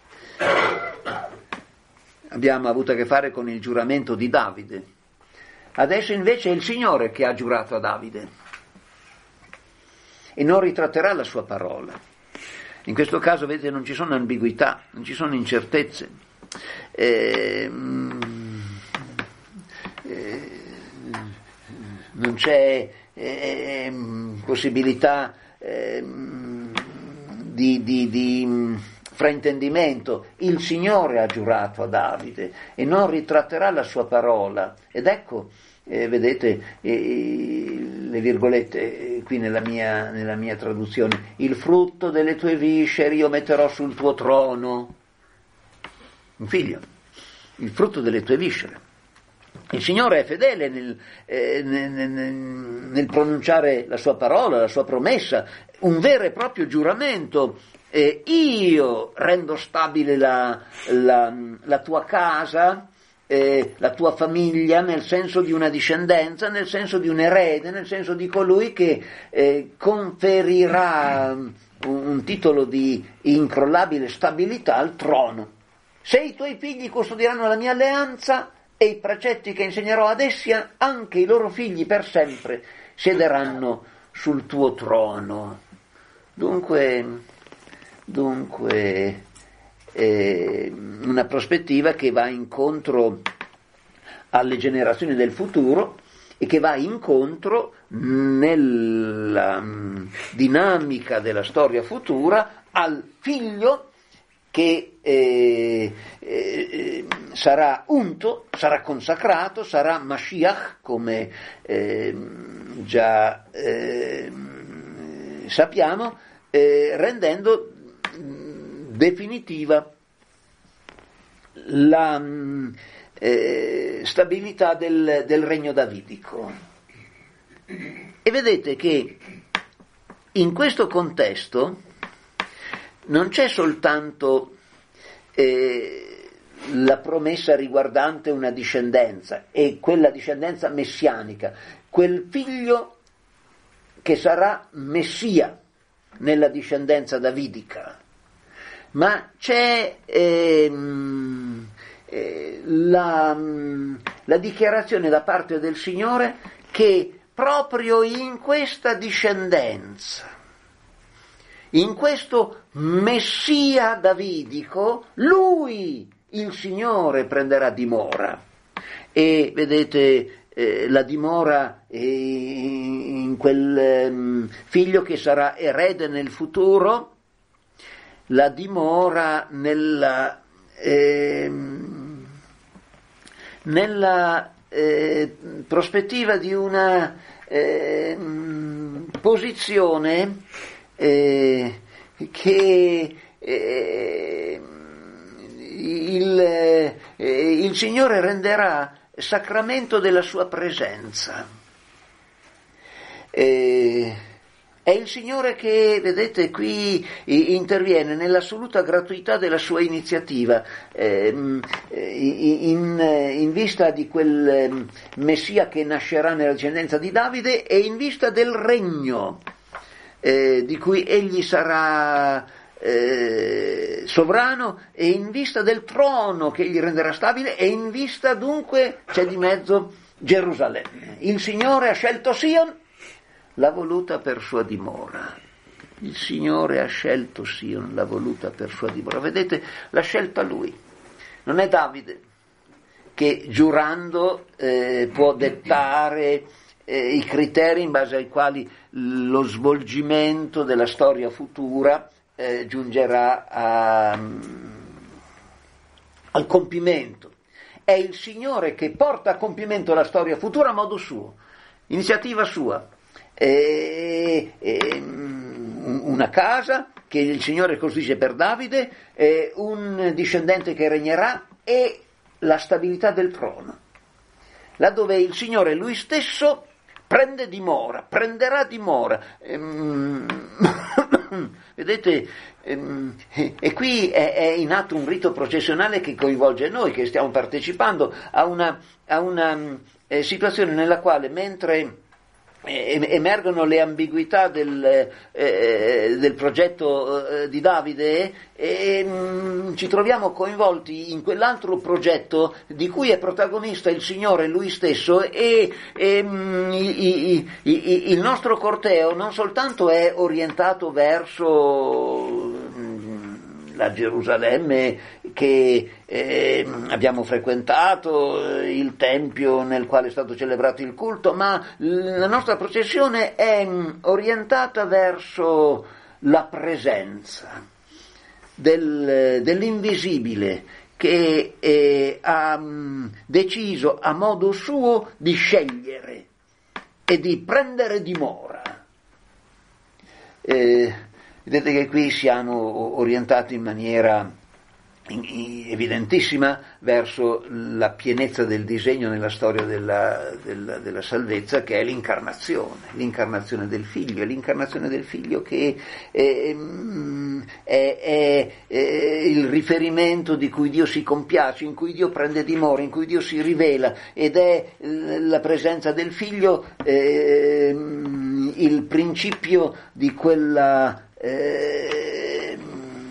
Abbiamo avuto a che fare con il giuramento di Davide. Adesso invece è il Signore che ha giurato a Davide e non ritratterà la sua parola. In questo caso, vedete, non ci sono ambiguità, non ci sono incertezze. Eh, non c'è eh, possibilità eh, di, di, di fraintendimento. Il Signore ha giurato a Davide e non ritratterà la sua parola. Ed ecco, eh, vedete eh, le virgolette eh, qui nella mia, nella mia traduzione: il frutto delle tue viscere io metterò sul tuo trono. Un figlio, il frutto delle tue viscere. Il Signore è fedele nel, eh, nel, nel, nel pronunciare la sua parola, la sua promessa, un vero e proprio giuramento. Eh, io rendo stabile la, la, la tua casa, eh, la tua famiglia, nel senso di una discendenza, nel senso di un erede, nel senso di colui che eh, conferirà un, un titolo di incrollabile stabilità al trono. Se i tuoi figli custodiranno la mia alleanza e i precetti che insegnerò ad essi, anche i loro figli per sempre siederanno sul tuo trono. Dunque, dunque eh, una prospettiva che va incontro alle generazioni del futuro e che va incontro nella um, dinamica della storia futura al figlio che eh, eh, sarà unto, sarà consacrato, sarà Mashiach, come eh, già eh, sappiamo, eh, rendendo definitiva la eh, stabilità del, del regno davidico. E vedete che in questo contesto non c'è soltanto eh, la promessa riguardante una discendenza, e quella discendenza messianica, quel figlio che sarà Messia nella discendenza davidica, ma c'è ehm, eh, la, la dichiarazione da parte del Signore che proprio in questa discendenza, in questo Messia davidico, lui, il Signore, prenderà dimora. E vedete eh, la dimora eh, in quel eh, figlio che sarà erede nel futuro, la dimora nella, eh, nella eh, prospettiva di una eh, posizione Eh, che eh, il, eh, il Signore renderà sacramento della sua presenza. Eh, è il Signore che, vedete, qui interviene nell'assoluta gratuità della sua iniziativa, eh, in, in vista di quel Messia che nascerà nella discendenza di Davide e in vista del regno Eh, di cui egli sarà eh, sovrano, e in vista del trono che egli renderà stabile, e in vista dunque c'è di mezzo Gerusalemme. Il Signore ha scelto Sion, l'ha voluta per sua dimora. Il Signore ha scelto Sion, l'ha voluta per sua dimora. Vedete, l'ha scelta lui, non è Davide che giurando eh, può dettare eh, i criteri in base ai quali lo svolgimento della storia futura eh, giungerà a, al compimento. È il Signore che porta a compimento la storia futura a modo suo, iniziativa sua. E, e, una casa che il Signore costruisce per Davide, e un discendente che regnerà, e la stabilità del trono, laddove il Signore lui stesso prende dimora, prenderà dimora. Ehm, vedete, ehm, e qui è, è in atto un rito processionale che coinvolge noi, che stiamo partecipando a una, a una eh, situazione nella quale, mentre emergono le ambiguità del, eh, del progetto eh, di Davide, e mh, ci troviamo coinvolti in quell'altro progetto di cui è protagonista il Signore lui stesso, e, e mh, i, i, i, il nostro corteo non soltanto è orientato verso la Gerusalemme che eh, abbiamo frequentato, il tempio nel quale è stato celebrato il culto, ma la nostra processione è orientata verso la presenza del, dell'invisibile che eh, ha deciso a modo suo di scegliere e di prendere dimora. Eh, vedete che qui siamo orientati in maniera evidentissima verso la pienezza del disegno nella storia della, della, della salvezza, che è l'incarnazione, l'incarnazione del figlio, l'incarnazione del figlio che è, è, è, è il riferimento di cui Dio si compiace, in cui Dio prende dimora, in cui Dio si rivela, ed è la presenza del figlio eh, il principio di quella eh,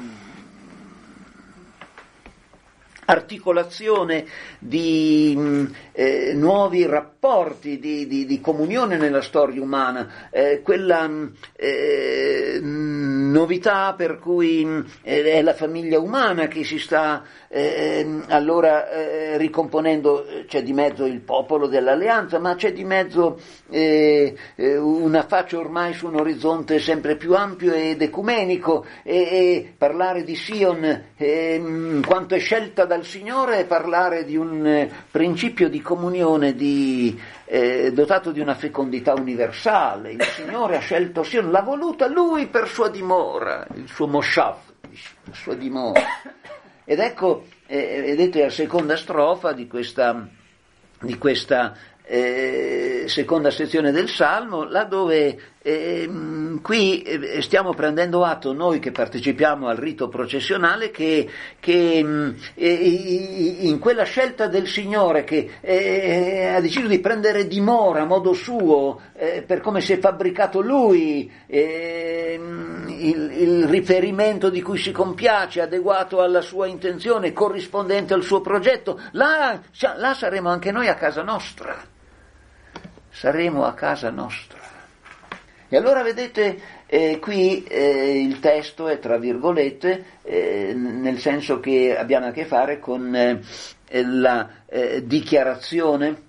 articolazione di eh, nuovi rapporti di, di, di comunione nella storia umana, eh, quella eh, novità per cui eh, è la famiglia umana che si sta eh, allora eh, ricomponendo. C'è di mezzo il popolo dell'alleanza, ma c'è di mezzo eh, una faccia ormai su un orizzonte sempre più ampio ed ecumenico, e, e parlare di Sion eh, quanto è scelta dal Signore, è parlare di un eh, principio di comunione di, eh, dotato di una fecondità universale. Il Signore ha scelto Sion, l'ha voluta Lui per sua dimora, il suo moshav, la sua dimora. Ed ecco, eh, vedete la seconda strofa di questa, di questa eh, seconda sezione del Salmo, là dove eh, qui eh, stiamo prendendo atto, noi che partecipiamo al rito processionale, che, che eh, in quella scelta del Signore che eh, ha deciso di prendere dimora a modo suo, eh, per come si è fabbricato Lui, eh, il, il riferimento di cui si compiace, adeguato alla sua intenzione, corrispondente al suo progetto, là, là saremo anche noi a casa nostra. Saremo a casa nostra. E allora vedete, eh, qui eh, il testo è tra virgolette, eh, nel senso che abbiamo a che fare con eh, la eh, dichiarazione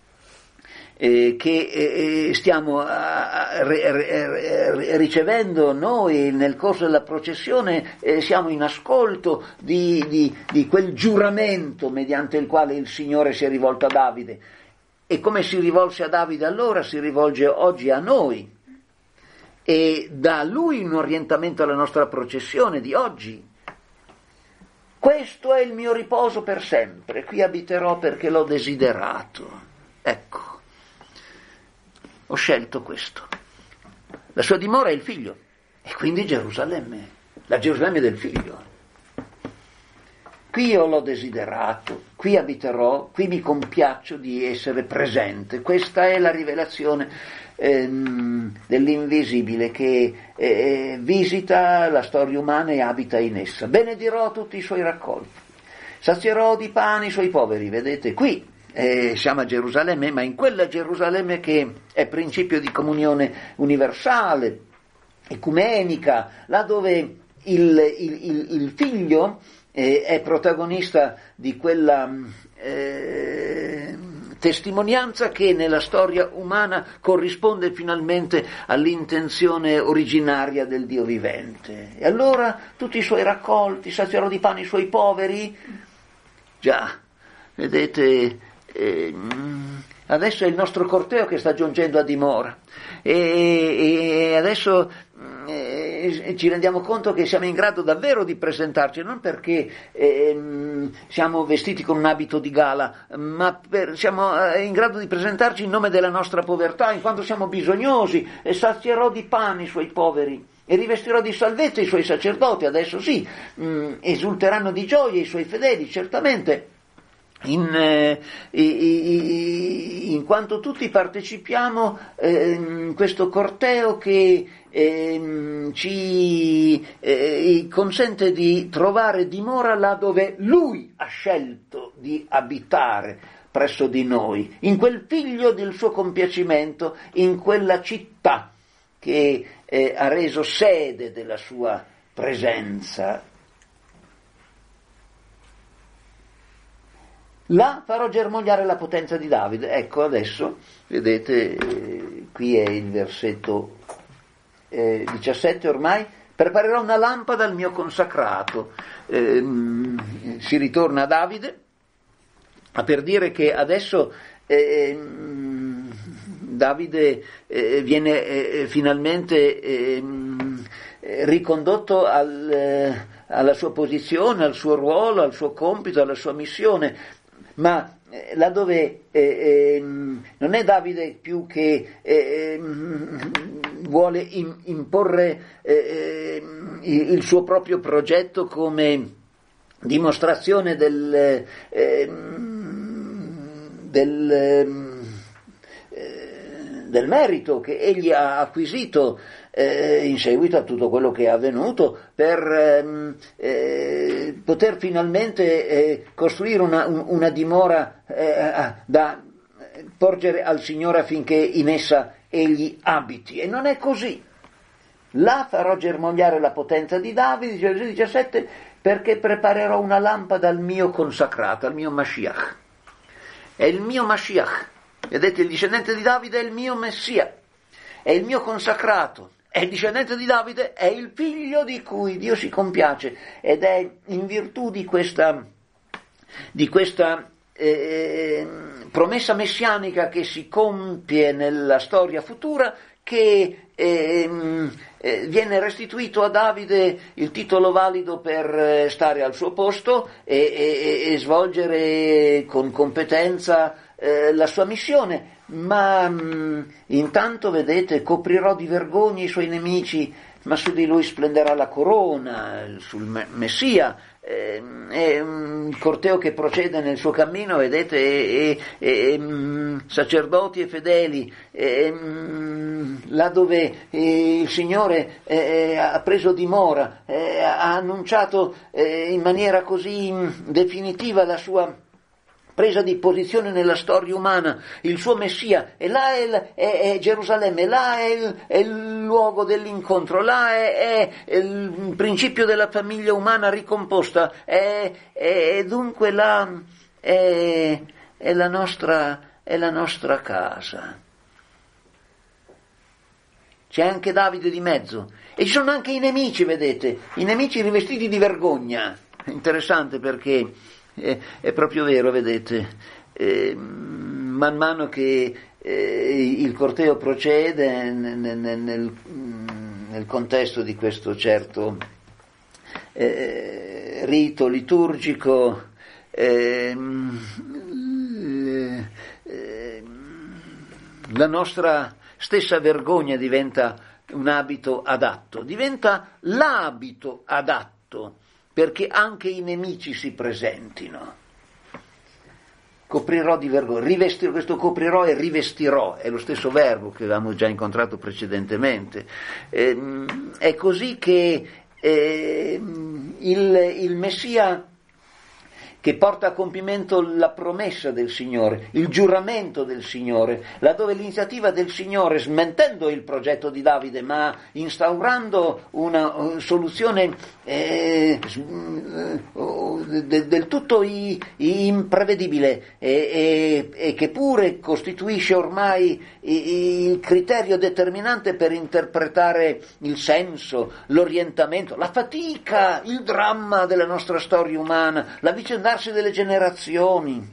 eh, che eh, stiamo a, a, re, re, ricevendo noi nel corso della processione. Eh, siamo in ascolto di, di, di quel giuramento mediante il quale il Signore si è rivolto a Davide. E come si rivolse a Davide allora, si rivolge oggi a noi, e dà a lui un orientamento alla nostra processione di oggi. Questo è il mio riposo per sempre, qui abiterò perché l'ho desiderato. Ecco, ho scelto questo. La sua dimora è il figlio, e quindi Gerusalemme, la Gerusalemme del figlio. Qui io l'ho desiderato, qui abiterò, qui mi compiaccio di essere presente. Questa è la rivelazione ehm, dell'invisibile che eh, visita la storia umana e abita in essa. Benedirò tutti i suoi raccolti, sazierò di pane i suoi poveri. Vedete, qui eh, siamo a Gerusalemme, ma in quella Gerusalemme che è principio di comunione universale, ecumenica, là dove il, il, il, il figlio Eh, è protagonista di quella eh, testimonianza che nella storia umana corrisponde finalmente all'intenzione originaria del Dio vivente. E allora tutti i suoi raccolti, sazierò di pane i suoi poveri. Già, vedete, eh, adesso è il nostro corteo che sta giungendo a dimora, e, e adesso eh, ci rendiamo conto che siamo in grado davvero di presentarci, non perché eh, siamo vestiti con un abito di gala, ma per, siamo in grado di presentarci in nome della nostra povertà, in quanto siamo bisognosi. E sazierò di pane i suoi poveri e rivestirò di salvezza i suoi sacerdoti. Adesso sì, mh, esulteranno di gioia i suoi fedeli, certamente. In, eh, in quanto tutti partecipiamo eh, in questo corteo che eh, ci eh, consente di trovare dimora là dove Lui ha scelto di abitare presso di noi, in quel figlio del suo compiacimento, in quella città che eh, ha reso sede della sua presenza. Là farò germogliare la potenza di Davide. Ecco, adesso, vedete, eh, qui è il versetto eh, diciassette ormai, preparerò una lampada al mio consacrato. Eh, si ritorna a Davide, ma per dire che adesso eh, Davide eh, viene eh, finalmente eh, ricondotto al... Eh, alla sua posizione, al suo ruolo, al suo compito, alla sua missione, ma eh, laddove eh, eh, non è Davide più che eh, vuole in, imporre eh, il, il suo proprio progetto come dimostrazione del, eh, del, eh, del merito che egli ha acquisito eh, in seguito a tutto quello che è avvenuto, per ehm, eh, poter finalmente eh, costruire una, un, una dimora eh, da porgere al Signore affinché in essa egli abiti. E non è così. Là farò germogliare la potenza di Davide, Gesù diciassette, perché preparerò una lampada al mio consacrato, al mio Mashiach. È il mio Mashiach. Vedete, il discendente di Davide è il mio Messia, è il mio consacrato, è il discendente di Davide, è il figlio di cui Dio si compiace, ed è in virtù di questa, di questa eh, promessa messianica che si compie nella storia futura che eh, eh, viene restituito a Davide il titolo valido per stare al suo posto e, e, e svolgere con competenza eh, la sua missione. Ma mh, intanto, vedete, coprirò di vergogna i suoi nemici, ma su di lui splenderà la corona, sul Messia. Eh, eh, il corteo che procede nel suo cammino, vedete, e, e, e, mh, sacerdoti e fedeli, e, mh, là dove eh, il Signore eh, ha preso dimora, eh, ha annunciato eh, in maniera così mh, definitiva la sua presa di posizione nella storia umana, il suo Messia, e là è, il, è, è Gerusalemme, là è il, è il luogo dell'incontro, là è, è il principio della famiglia umana ricomposta, è, è dunque là è, è, la nostra, è la nostra casa. C'è anche Davide di mezzo, e ci sono anche i nemici, vedete, i nemici rivestiti di vergogna. Interessante, perché Eh, è proprio vero, vedete, eh, man mano che eh, il corteo procede nel, nel, nel, nel contesto di questo certo eh, rito liturgico, eh, eh, la nostra stessa vergogna diventa un abito adatto, diventa l'abito adatto perché anche i nemici si presentino. Coprirò di vergogna, rivestirò, questo coprirò e rivestirò, è lo stesso verbo che avevamo già incontrato precedentemente. Eh, è così che eh, il, il Messia, che porta a compimento la promessa del Signore, il giuramento del Signore, laddove l'iniziativa del Signore, smentendo il progetto di Davide, ma instaurando una soluzione eh, del tutto imprevedibile e, e, e che pure costituisce ormai il criterio determinante per interpretare il senso, l'orientamento, la fatica, il dramma della nostra storia umana, la vicenda delle generazioni,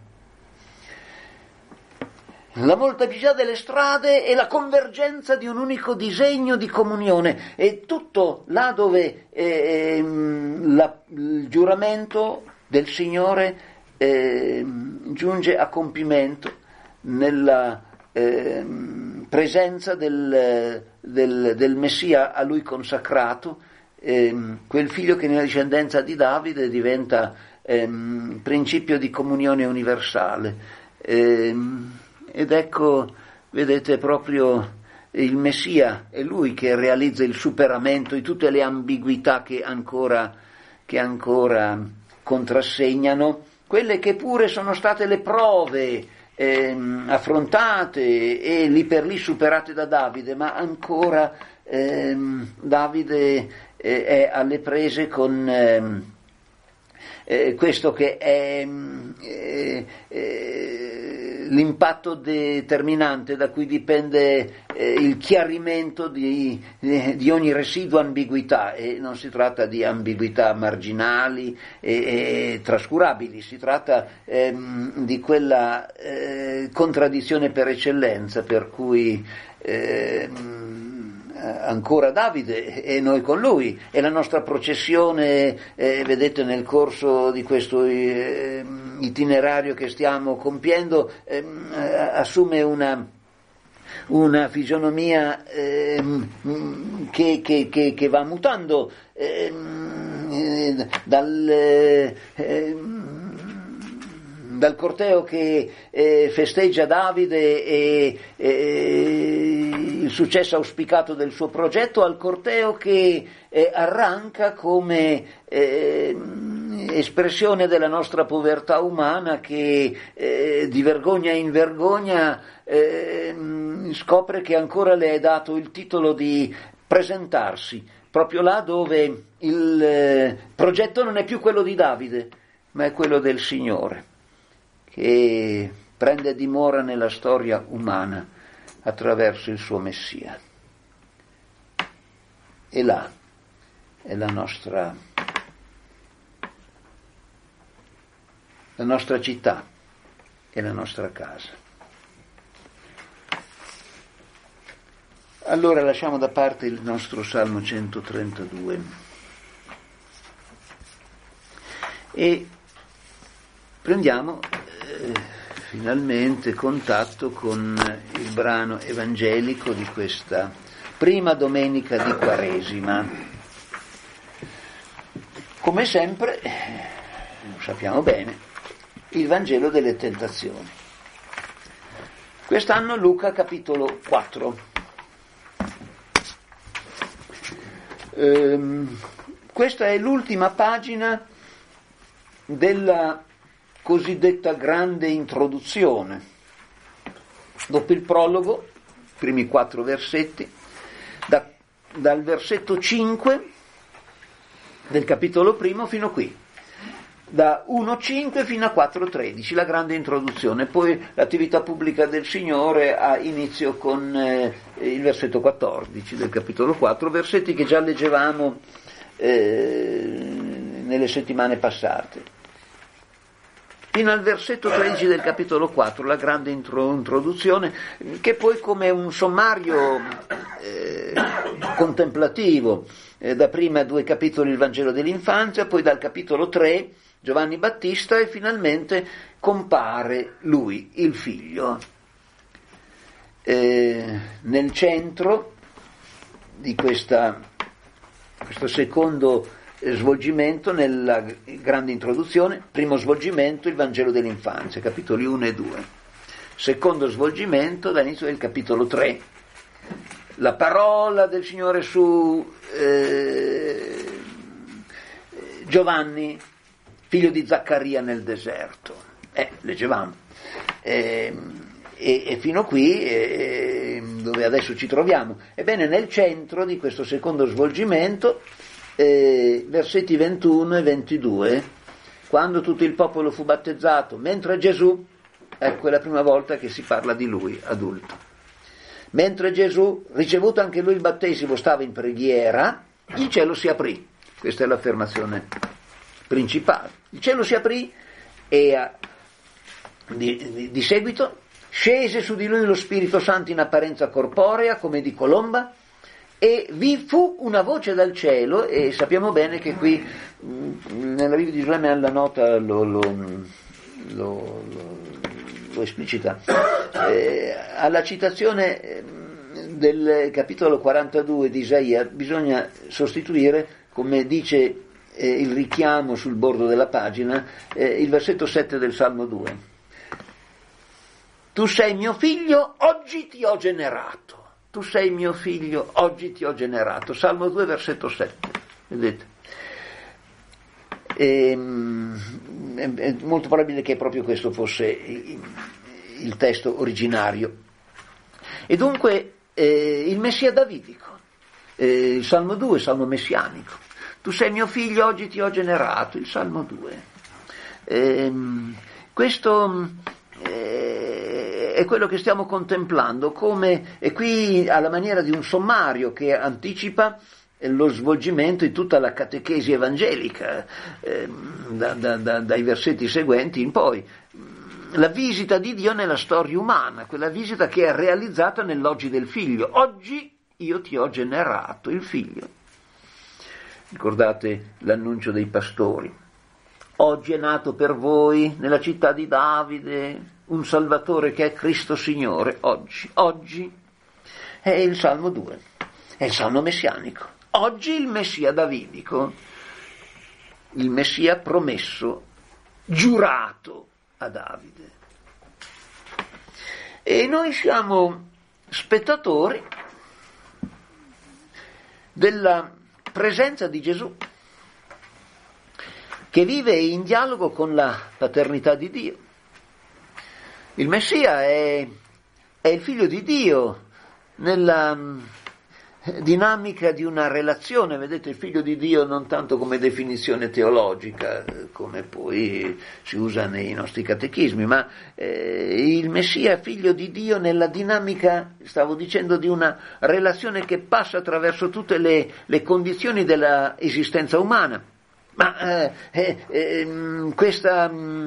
la molteplicità delle strade e la convergenza di un unico disegno di comunione, e tutto là dove eh, la, il giuramento del Signore eh, giunge a compimento nella eh, presenza del, del, del Messia a lui consacrato, eh, quel figlio che nella discendenza di Davide diventa Ehm, principio di comunione universale, ehm, ed ecco, vedete, proprio il Messia è lui che realizza il superamento di tutte le ambiguità che ancora, che ancora contrassegnano quelle che pure sono state le prove ehm, affrontate e lì per lì superate da Davide, ma ancora ehm, Davide eh, è alle prese con ehm, Eh, questo che è eh, eh, l'impatto determinante da cui dipende eh, il chiarimento di, eh, di ogni residua ambiguità, e non si tratta di ambiguità marginali e, e trascurabili, si tratta ehm, di quella eh, contraddizione per eccellenza per cui ehm, ancora Davide e noi con lui, e la nostra processione, eh, vedete nel corso di questo eh, itinerario che stiamo compiendo, eh, assume una, una fisionomia eh, che, che, che, che va mutando eh, dal... Eh, dal corteo che eh, festeggia Davide e, e il successo auspicato del suo progetto, al corteo che eh, arranca come eh, espressione della nostra povertà umana, che eh, di vergogna in vergogna eh, scopre che ancora le è dato il titolo di presentarsi, proprio là dove il eh, progetto non è più quello di Davide, ma è quello del Signore, che prende dimora nella storia umana attraverso il suo Messia. E là è la nostra, la nostra città e la nostra casa. Allora lasciamo da parte il nostro Salmo centotrentadue e prendiamo finalmente contatto con il brano evangelico di questa prima domenica di Quaresima. Come sempre, lo sappiamo bene, il Vangelo delle tentazioni. Quest'anno Luca capitolo quattro. Ehm, questa è l'ultima pagina della cosiddetta grande introduzione. Dopo il prologo, primi quattro versetti, da, dal versetto cinque del capitolo primo fino qui, da uno cinque fino a quattro tredici, la grande introduzione. Poi l'attività pubblica del Signore ha inizio con eh, il versetto quattordici del capitolo quattro, versetti che già leggevamo eh, nelle settimane passate. Fino al versetto tredici del capitolo quattro, la grande intro- introduzione, che poi come un sommario eh, contemplativo, eh, da prima due capitoli il Vangelo dell'infanzia, poi dal capitolo tre Giovanni Battista e finalmente compare lui, il figlio. Eh, nel centro di questa, questo secondo svolgimento, nella grande introduzione, primo svolgimento il Vangelo dell'infanzia, capitoli uno e due, secondo svolgimento dall'inizio del capitolo tre, la parola del Signore su eh, Giovanni, figlio di Zaccaria nel deserto, eh, leggevamo, eh, e, e fino qui eh, dove adesso ci troviamo. Ebbene, nel centro di questo secondo svolgimento, Eh, versetti ventuno e ventidue, quando tutto il popolo fu battezzato, mentre Gesù, ecco è la prima volta che si parla di lui, adulto, mentre Gesù, ricevuto anche lui il battesimo, stava in preghiera, il cielo si aprì. Questa è l'affermazione principale. Il cielo si aprì e a, di, di, di seguito scese su di lui lo Spirito Santo in apparenza corporea come di colomba, e vi fu una voce dal cielo, e sappiamo bene che qui nella Bibbia di Gerusalemme alla nota lo, lo, lo, lo, lo esplicita. Eh, alla citazione del capitolo quarantadue di Isaia bisogna sostituire, come dice eh, il richiamo sul bordo della pagina, eh, il versetto sette del Salmo due. Tu sei mio figlio, oggi ti ho generato. Tu sei mio figlio, oggi ti ho generato. Salmo due, versetto sette. Vedete? E, è molto probabile che proprio questo fosse il testo originario. E dunque eh, il Messia davidico, eh, il Salmo due, Salmo messianico. Tu sei mio figlio, oggi ti ho generato, il Salmo due. Eh, questo eh, è quello che stiamo contemplando, come è qui alla maniera di un sommario che anticipa lo svolgimento di tutta la catechesi evangelica, eh, da, da, da, dai versetti seguenti in poi. La visita di Dio nella storia umana, quella visita che è realizzata nell'oggi del figlio. Oggi io ti ho generato il figlio. Ricordate l'annuncio dei pastori. Oggi è nato per voi nella città di Davide un Salvatore che è Cristo Signore. Oggi, oggi è il Salmo due, è il Salmo messianico. Oggi il Messia davidico, il Messia promesso, giurato a Davide. E noi siamo spettatori della presenza di Gesù, che vive in dialogo con la paternità di Dio. Il Messia è, è il figlio di Dio nella dinamica di una relazione, vedete, il figlio di Dio non tanto come definizione teologica, come poi si usa nei nostri catechismi, ma eh, il Messia è figlio di Dio nella dinamica, stavo dicendo, di una relazione che passa attraverso tutte le, le condizioni della esistenza umana. Ma eh, eh, eh, questa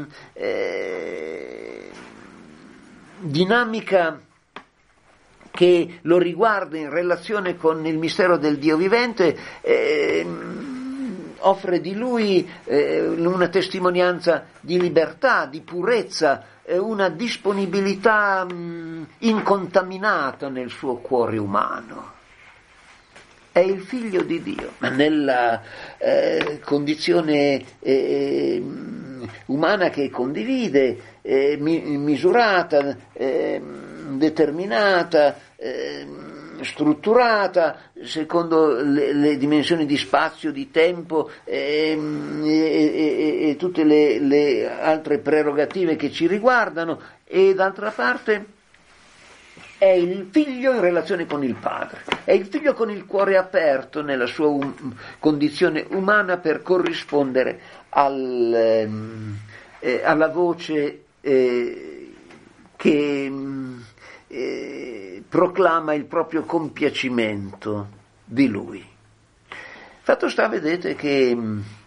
eh, dinamica che lo riguarda in relazione con il mistero del Dio vivente eh, offre di lui eh, una testimonianza di libertà, di purezza, eh, una disponibilità mh, incontaminata nel suo cuore umano. È il figlio di Dio, ma nella eh, condizione eh, umana che condivide, eh, mi, misurata, eh, determinata, eh, strutturata secondo le, le dimensioni di spazio, di tempo eh, e, e, e tutte le, le altre prerogative che ci riguardano, e d'altra parte è il figlio in relazione con il padre, è il figlio con il cuore aperto nella sua um, condizione umana per corrispondere al, ehm, eh, alla voce eh, che eh, proclama il proprio compiacimento di lui. Fatto sta, vedete, che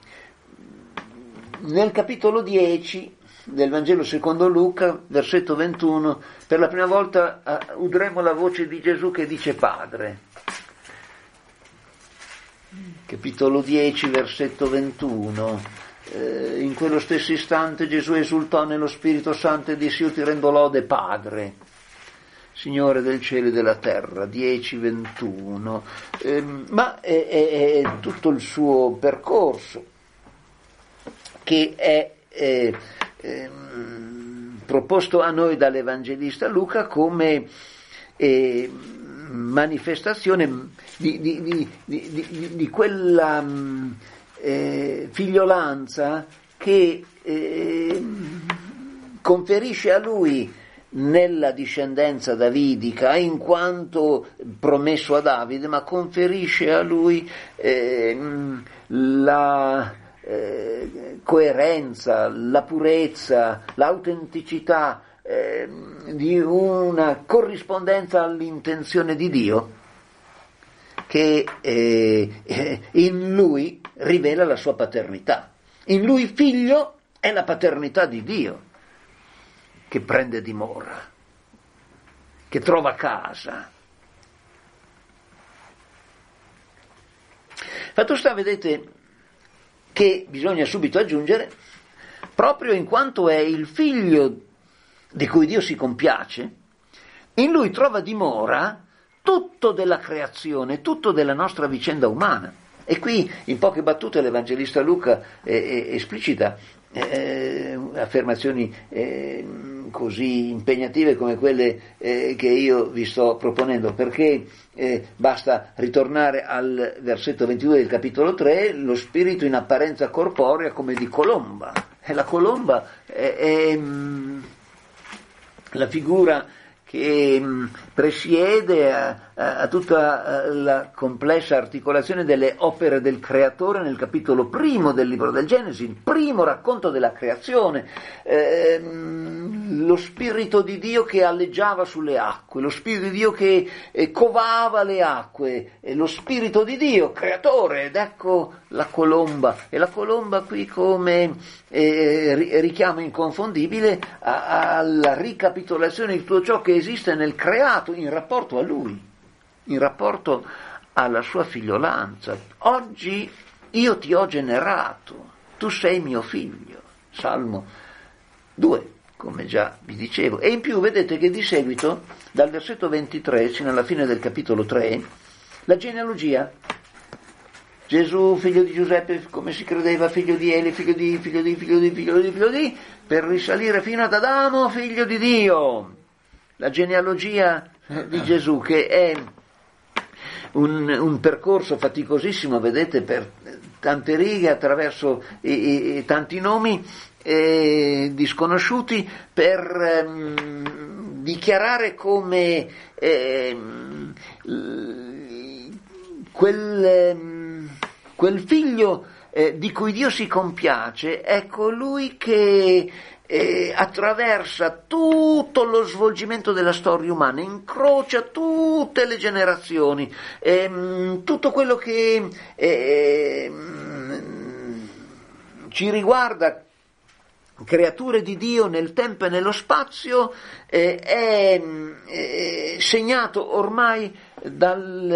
nel capitolo dieci del Vangelo secondo Luca, versetto ventuno, per la prima volta uh, udremo la voce di Gesù che dice Padre. Capitolo dieci, versetto ventuno. Eh, in quello stesso istante Gesù esultò nello Spirito Santo e disse: io ti rendo lode, Padre, Signore del cielo e della terra. dieci ventuno. Eh, ma è, è, è tutto il suo percorso che è Eh, Eh, proposto a noi dall'Evangelista Luca come eh, manifestazione di, di, di, di, di, di quella eh, figliolanza che eh, conferisce a lui nella discendenza davidica, in quanto promesso a Davide, ma conferisce a lui eh, la Eh, coerenza, la purezza, l'autenticità eh, di una corrispondenza all'intenzione di Dio che eh, in lui rivela la sua paternità. In lui figlio è la paternità di Dio che prende dimora, che trova casa. Fatto sta, vedete, che bisogna subito aggiungere, proprio in quanto è il figlio di cui Dio si compiace, in lui trova dimora tutto della creazione, tutto della nostra vicenda umana. E qui, in poche battute, l'Evangelista Luca eh, eh, esplicita eh, affermazioni eh, così impegnative come quelle eh, che io vi sto proponendo, perché eh, basta ritornare al versetto ventidue del capitolo tre, lo spirito in apparenza corporea come di colomba, e la colomba è, è mh, la figura che mh, presiede a, a, a tutta la complessa articolazione delle opere del creatore nel capitolo primo del libro del Genesi, il primo racconto della creazione, eh, mh, lo spirito di Dio che alleggiava sulle acque, lo spirito di Dio che eh, covava le acque, eh, lo spirito di Dio creatore, ed ecco la colomba, e la colomba qui come eh, richiamo inconfondibile alla ricapitolazione di tutto ciò che esiste nel creato in rapporto a lui, in rapporto alla sua figliolanza. Oggi io ti ho generato, tu sei mio figlio. Salmo due, come già vi dicevo. E in più vedete che di seguito, dal versetto ventitré fino alla fine del capitolo tre, la genealogia. Gesù, figlio di Giuseppe, come si credeva, figlio di Eli, figlio di, figlio di, figlio di, figlio di, figlio di, per risalire fino ad Adamo, figlio di Dio. La genealogia di Gesù, che è un, un percorso faticosissimo, vedete, per tante righe, attraverso i, i, tanti nomi eh, disconosciuti, per ehm, dichiarare come ehm, quel... Ehm, Quel figlio eh, di cui Dio si compiace è colui che eh, attraversa tutto lo svolgimento della storia umana, incrocia tutte le generazioni, ehm, tutto quello che eh, ci riguarda, creature di Dio nel tempo e nello spazio, eh, è eh, segnato ormai dal,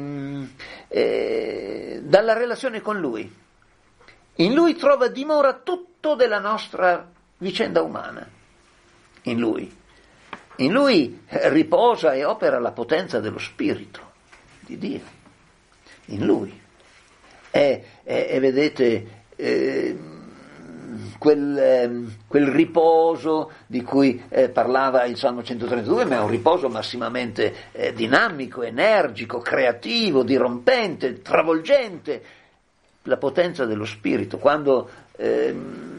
eh, dalla relazione con Lui. In Lui trova dimora tutto della nostra vicenda umana. In Lui. In Lui riposa e opera la potenza dello Spirito di Dio. In Lui. E, e, e vedete... Eh, Quel, eh, quel riposo di cui eh, parlava il Salmo centotrentadue, ma è un riposo massimamente eh, dinamico, energico, creativo, dirompente, travolgente, la potenza dello Spirito. Quando eh,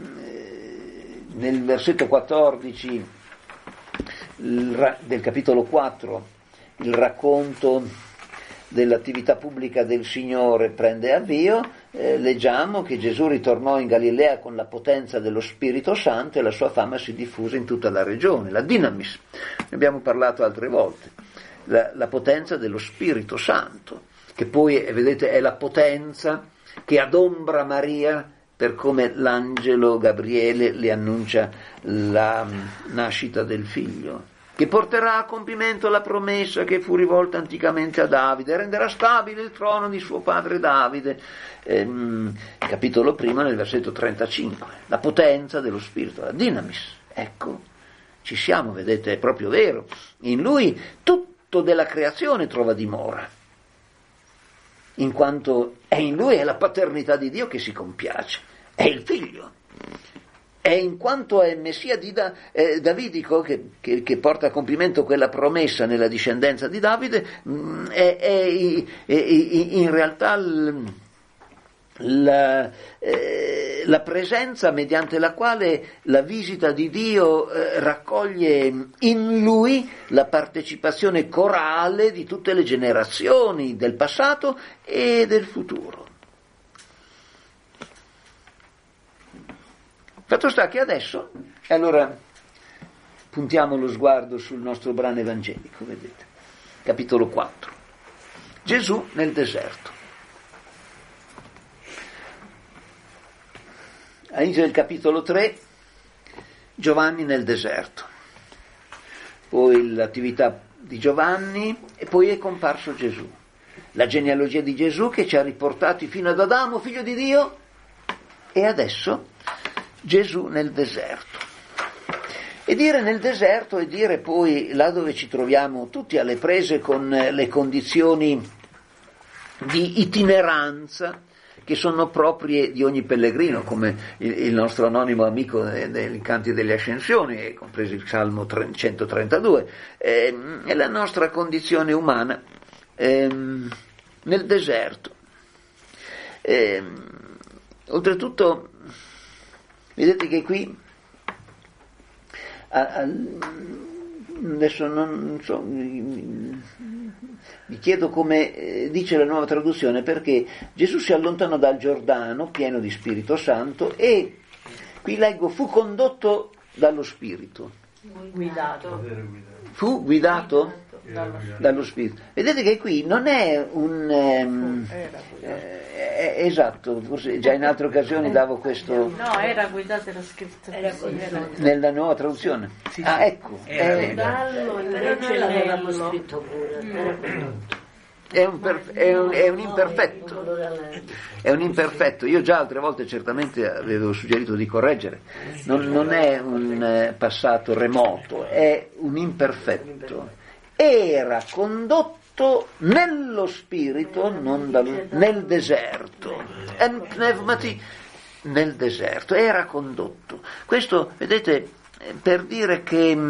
nel versetto quattordici il, del capitolo quattro il racconto dell'attività pubblica del Signore prende avvio, eh, leggiamo che Gesù ritornò in Galilea con la potenza dello Spirito Santo e la sua fama si diffuse in tutta la regione, la dinamis, ne abbiamo parlato altre volte, la, la potenza dello Spirito Santo, che poi, eh, vedete, è la potenza che adombra Maria per come l'angelo Gabriele le annuncia la nascita del figlio, che porterà a compimento la promessa che fu rivolta anticamente a Davide, renderà stabile il trono di suo padre Davide, ehm, capitolo primo nel versetto trentacinque, la potenza dello Spirito, la dinamis, ecco, ci siamo, vedete, è proprio vero, in lui tutto della creazione trova dimora, in quanto è in lui è la paternità di Dio che si compiace, è il figlio. E in quanto è Messia di da, eh, davidico che, che, che porta a compimento quella promessa nella discendenza di Davide, mh, è, è, è, è in realtà l, la, eh, la presenza mediante la quale la visita di Dio eh, raccoglie in lui la partecipazione corale di tutte le generazioni del passato e del futuro. Fatto sta che adesso, e allora puntiamo lo sguardo sul nostro brano evangelico, vedete, capitolo quattro, Gesù nel deserto. All'inizio del capitolo tre, Giovanni nel deserto, poi l'attività di Giovanni e poi è comparso Gesù, la genealogia di Gesù che ci ha riportati fino ad Adamo, figlio di Dio, e adesso Gesù nel deserto. E dire nel deserto è dire poi là dove ci troviamo tutti alle prese con le condizioni di itineranza che sono proprie di ogni pellegrino, come il, il nostro anonimo amico dei Canti delle Ascensioni, compreso il Salmo centotrentadue, eh, è la nostra condizione umana eh, nel deserto. Eh, oltretutto vedete che qui, adesso non so, vi chiedo come dice la Nuova Traduzione, perché Gesù si allontanò dal Giordano, pieno di Spirito Santo, e qui leggo fu condotto dallo Spirito. Guidato. Fu guidato dallo, dallo Spirito. Vedete che qui non è un... Um, eh, esatto, forse già in altre occasioni davo questo... No, era guidato, era scritto era così. Nella Nuova Traduzione? Sì, ah, ecco. Era eh, dallo, però noi l'avevamo scritto pure. Mm. è un, perf- è, un, è un imperfetto, è un imperfetto. Io già altre volte certamente avevo suggerito di correggere, non, non è un eh, passato remoto, è un imperfetto. Era condotto nello spirito, non dal, nel deserto, en pneumati, nel deserto, era condotto. Questo, vedete, per dire che,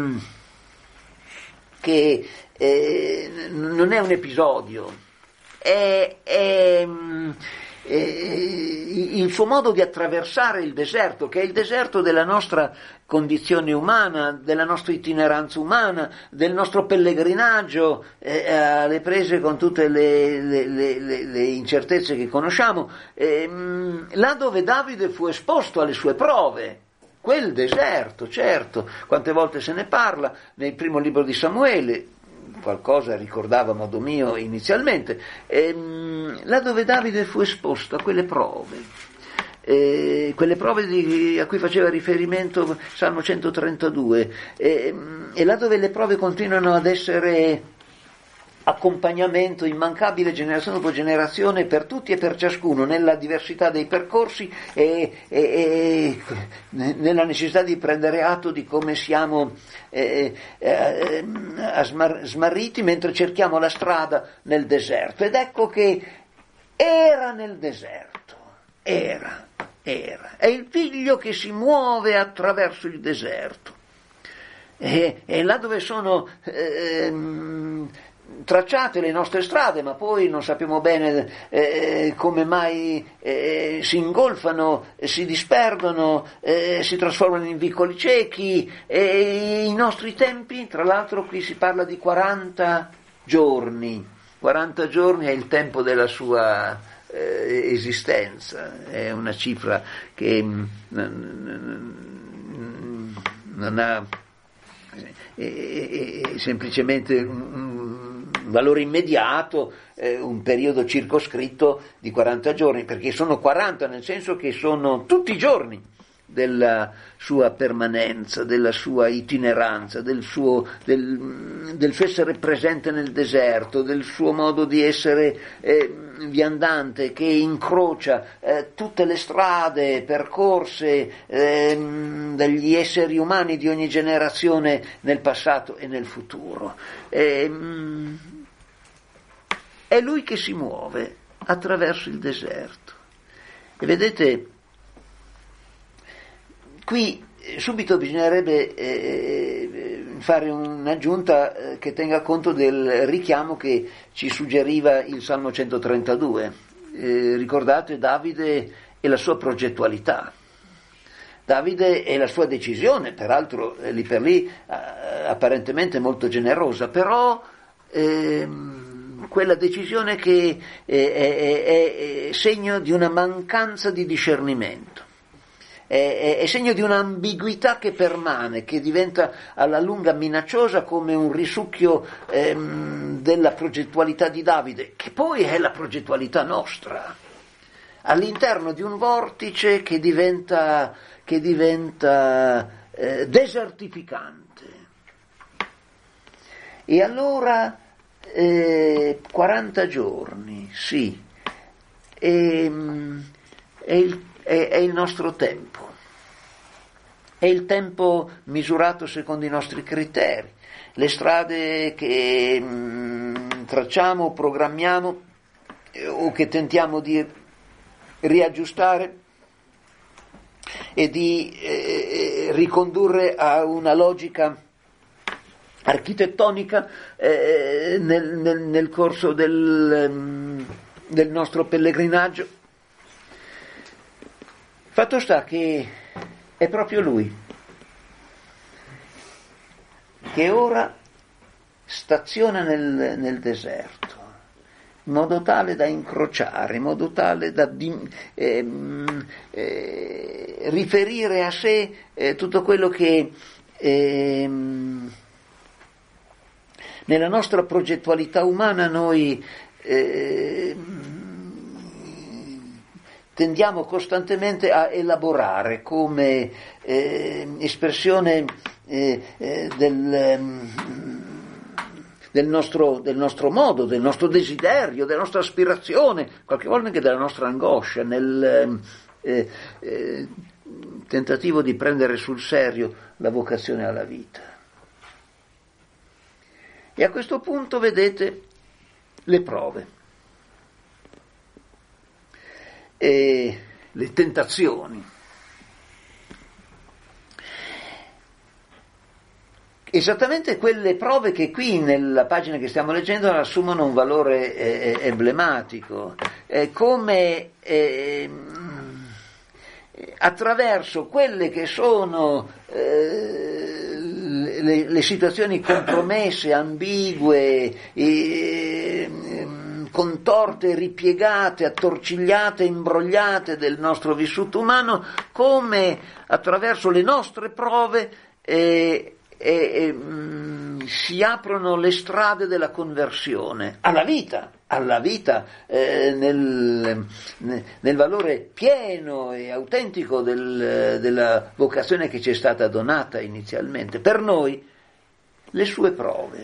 che eh, non è un episodio, è, è, è il suo modo di attraversare il deserto, che è il deserto della nostra condizione umana, della nostra itineranza umana, del nostro pellegrinaggio eh, alle prese con tutte le, le, le, le incertezze che conosciamo, eh, là dove Davide fu esposto alle sue prove, quel deserto, certo, quante volte se ne parla nel primo libro di Samuele, qualcosa ricordava a modo mio inizialmente, ehm, là dove Davide fu esposto a quelle prove, eh, quelle prove di, a cui faceva riferimento Salmo centotrentadue, eh, e là dove le prove continuano ad essere accompagnamento immancabile generazione dopo generazione per tutti e per ciascuno, nella diversità dei percorsi e, e, e nella necessità di prendere atto di come siamo eh, eh, smar- smarriti mentre cerchiamo la strada nel deserto. Ed ecco che era nel deserto, era, era, è il figlio che si muove attraverso il deserto, e, e là dove sono eh, tracciate le nostre strade, ma poi non sappiamo bene eh, come mai eh, si ingolfano, eh, si disperdono, eh, si trasformano in vicoli ciechi, e i nostri tempi, tra l'altro qui si parla di quaranta giorni, quaranta giorni è il tempo della sua eh, esistenza, è una cifra che mh, non ha è, è semplicemente un valore immediato, eh, un periodo circoscritto di quaranta giorni, perché sono quaranta nel senso che sono tutti i giorni della sua permanenza, della sua itineranza, del suo, del, del suo essere presente nel deserto, del suo modo di essere eh, viandante che incrocia eh, tutte le strade percorse eh, dagli esseri umani di ogni generazione nel passato e nel futuro. E, è lui che si muove attraverso il deserto. E vedete, qui subito bisognerebbe eh, fare un'aggiunta eh, che tenga conto del richiamo che ci suggeriva il Salmo centotrentadue. Eh, ricordate Davide e la sua progettualità. Davide e la sua decisione, peraltro eh, lì per lì eh, apparentemente molto generosa, però eh, quella decisione che eh, è, è, è segno di una mancanza di discernimento. È, è segno di un'ambiguità che permane, che diventa alla lunga minacciosa come un risucchio ehm, della progettualità di Davide, che poi è la progettualità nostra, all'interno di un vortice che diventa, che diventa eh, desertificante. E allora eh, quaranta giorni, sì, e, è il è il nostro tempo, è il tempo misurato secondo i nostri criteri, le strade che mh, tracciamo, programmiamo eh, o che tentiamo di riaggiustare e di eh, ricondurre a una logica architettonica eh, nel, nel, nel corso del, del nostro pellegrinaggio. Fatto sta che è proprio lui che ora staziona nel, nel deserto, in modo tale da incrociare, in modo tale da eh, eh, riferire a sé eh, tutto quello che eh, nella nostra progettualità umana noi eh, tendiamo costantemente a elaborare come eh, espressione eh, eh, del, del nostro, del nostro modo, del nostro desiderio, della nostra aspirazione, qualche volta anche della nostra angoscia, nel eh, eh, tentativo di prendere sul serio la vocazione alla vita. E a questo punto vedete le prove, e le tentazioni. Esattamente quelle prove che qui nella pagina che stiamo leggendo assumono un valore eh, emblematico, eh, come eh, attraverso quelle che sono eh, le, le situazioni compromesse, ambigue, eh, contorte, ripiegate, attorcigliate, imbrogliate del nostro vissuto umano, come attraverso le nostre prove eh, E, e, mh, si aprono le strade della conversione alla vita, alla vita eh, nel, nel valore pieno e autentico del, della vocazione che ci è stata donata inizialmente. Per noi le sue prove.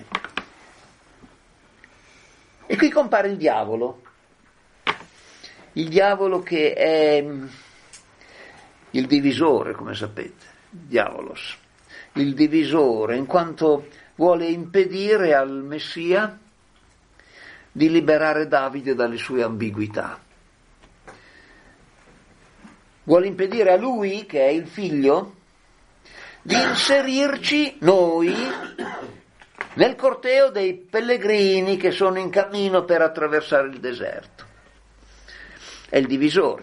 E qui compare il diavolo, il diavolo che è il divisore, come sapete, diavolos. Il divisore, in quanto vuole impedire al Messia di liberare Davide dalle sue ambiguità. Vuole impedire a lui, che è il figlio, di inserirci noi nel corteo dei pellegrini che sono in cammino per attraversare il deserto. È il divisore.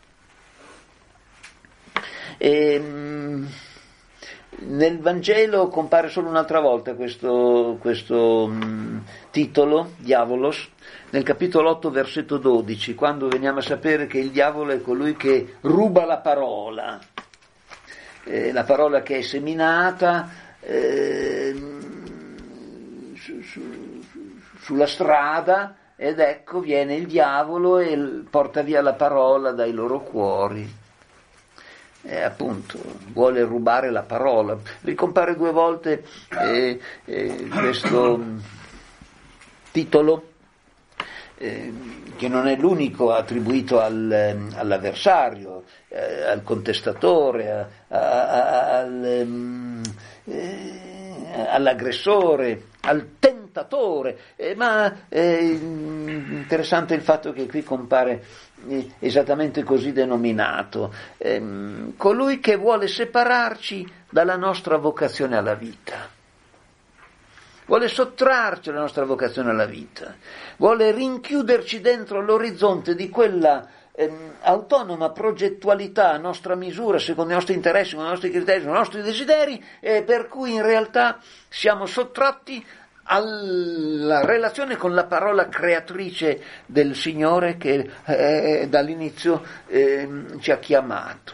E, nel Vangelo compare solo un'altra volta questo, questo mh, titolo, diavolos, nel capitolo otto, versetto dodici, quando veniamo a sapere che il diavolo è colui che ruba la parola, eh, la parola che è seminata eh, su, su, sulla strada, ed ecco viene il diavolo e porta via la parola dai loro cuori. Eh, appunto, vuole rubare la parola. Ricompare due volte eh, eh, questo titolo, eh, che non è l'unico attribuito al, all'avversario, eh, al contestatore, a, a, a, al, eh, all'aggressore, al tentatore, eh, ma è interessante il fatto che qui compare esattamente così denominato, ehm, colui che vuole separarci dalla nostra vocazione alla vita, vuole sottrarci alla nostra vocazione alla vita, vuole rinchiuderci dentro l'orizzonte di quella ehm, autonoma progettualità a nostra misura, secondo i nostri interessi, secondo i nostri criteri, secondo i nostri desideri, eh, per cui in realtà siamo sottratti alla relazione con la parola creatrice del Signore che eh, dall'inizio eh, ci ha chiamato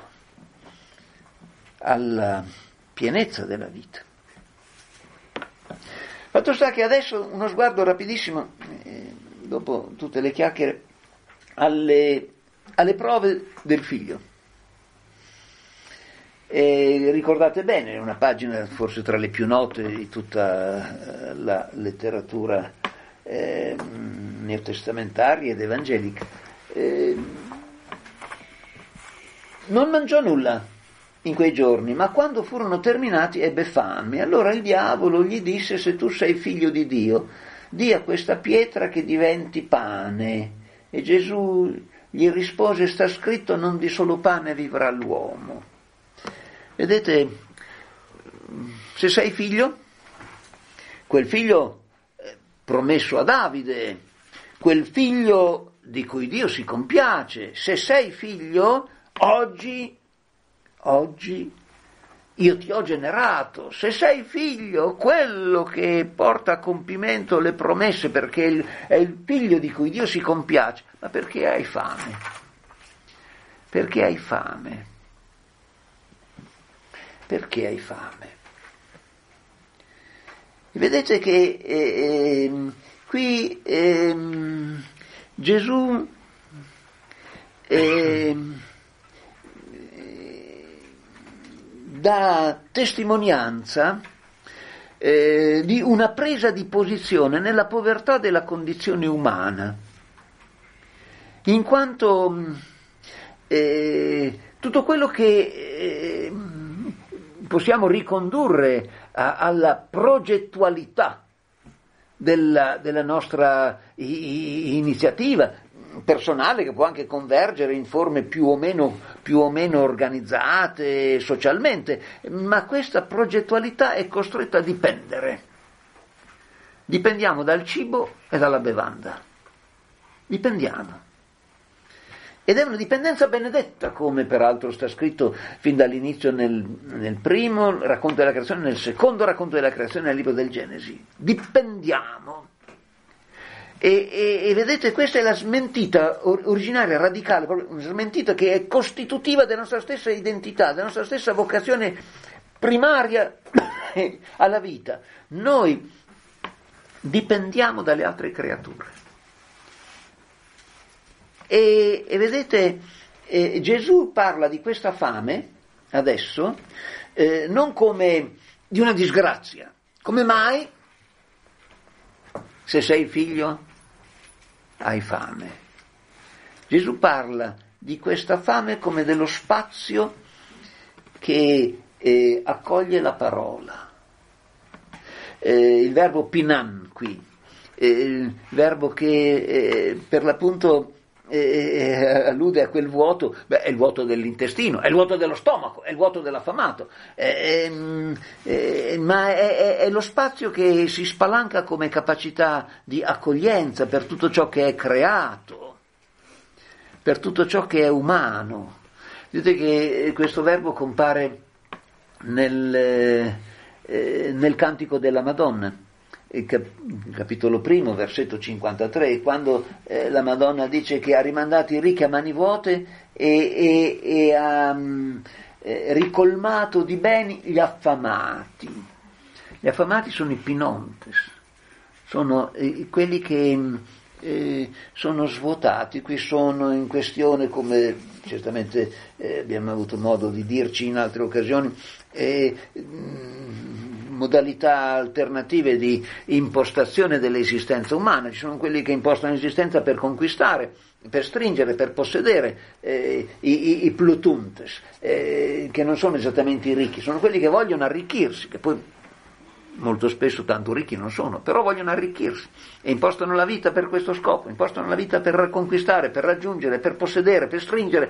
alla pienezza della vita. Fatto sta che adesso uno sguardo rapidissimo, eh, dopo tutte le chiacchiere, alle, alle prove del figlio. E ricordate bene, è una pagina forse tra le più note di tutta la letteratura eh, neotestamentaria ed evangelica. Eh, non mangiò nulla in quei giorni, ma quando furono terminati ebbe fame. Allora il diavolo gli disse: se tu sei figlio di Dio, di a questa pietra che diventi pane. E Gesù gli rispose: sta scritto, non di solo pane vivrà l'uomo. Vedete, se sei figlio, quel figlio promesso a Davide, quel figlio di cui Dio si compiace, se sei figlio, oggi, oggi io ti ho generato, se sei figlio, quello che porta a compimento le promesse, perché è il figlio di cui Dio si compiace. Ma perché hai fame? Perché hai fame? Perché hai fame? Vedete che eh, eh, qui eh, Gesù eh, dà testimonianza eh, di una presa di posizione nella povertà della condizione umana, in quanto eh, tutto quello che eh, possiamo ricondurre a, alla progettualità della, della nostra i, i, iniziativa personale, che può anche convergere in forme più o meno, più o meno organizzate socialmente, ma questa progettualità è costretta a dipendere. Dipendiamo dal cibo e dalla bevanda. Dipendiamo. Ed è una dipendenza benedetta, come peraltro sta scritto fin dall'inizio nel, nel primo racconto della creazione, nel secondo racconto della creazione nel libro del Genesi. Dipendiamo. E, e, e vedete, questa è la smentita originaria, radicale, una smentita che è costitutiva della nostra stessa identità, della nostra stessa vocazione primaria alla vita. Noi dipendiamo dalle altre creature. E, e vedete, eh, Gesù parla di questa fame, adesso, eh, non come di una disgrazia. Come mai? Se sei figlio, hai fame. Gesù parla di questa fame come dello spazio che eh, accoglie la parola. Eh, il verbo pinan qui, eh, il verbo che eh, per l'appunto eh, allude a quel vuoto, beh, è il vuoto dell'intestino, è il vuoto dello stomaco, è il vuoto dell'affamato, eh, eh, ma è, è, è lo spazio che si spalanca come capacità di accoglienza per tutto ciò che è creato, per tutto ciò che è umano. Vedete che questo verbo compare nel, eh, nel Cantico della Madonna, il cap- capitolo primo, versetto cinquantatré, quando eh, la Madonna dice che ha rimandato i ricchi a mani vuote e, e, e ha um, eh, ricolmato di beni gli affamati. Gli affamati sono i pinontes, sono eh, quelli che eh, sono svuotati. Qui sono in questione, come certamente eh, abbiamo avuto modo di dirci in altre occasioni, eh, modalità alternative di impostazione dell'esistenza umana. Ci sono quelli che impostano l'esistenza per conquistare, per stringere, per possedere, eh, i, i, i plutuntes, eh, che non sono esattamente i ricchi, sono quelli che vogliono arricchirsi, che poi molto spesso tanto ricchi non sono, però vogliono arricchirsi e impostano la vita per questo scopo, impostano la vita per conquistare, per raggiungere, per possedere, per stringere.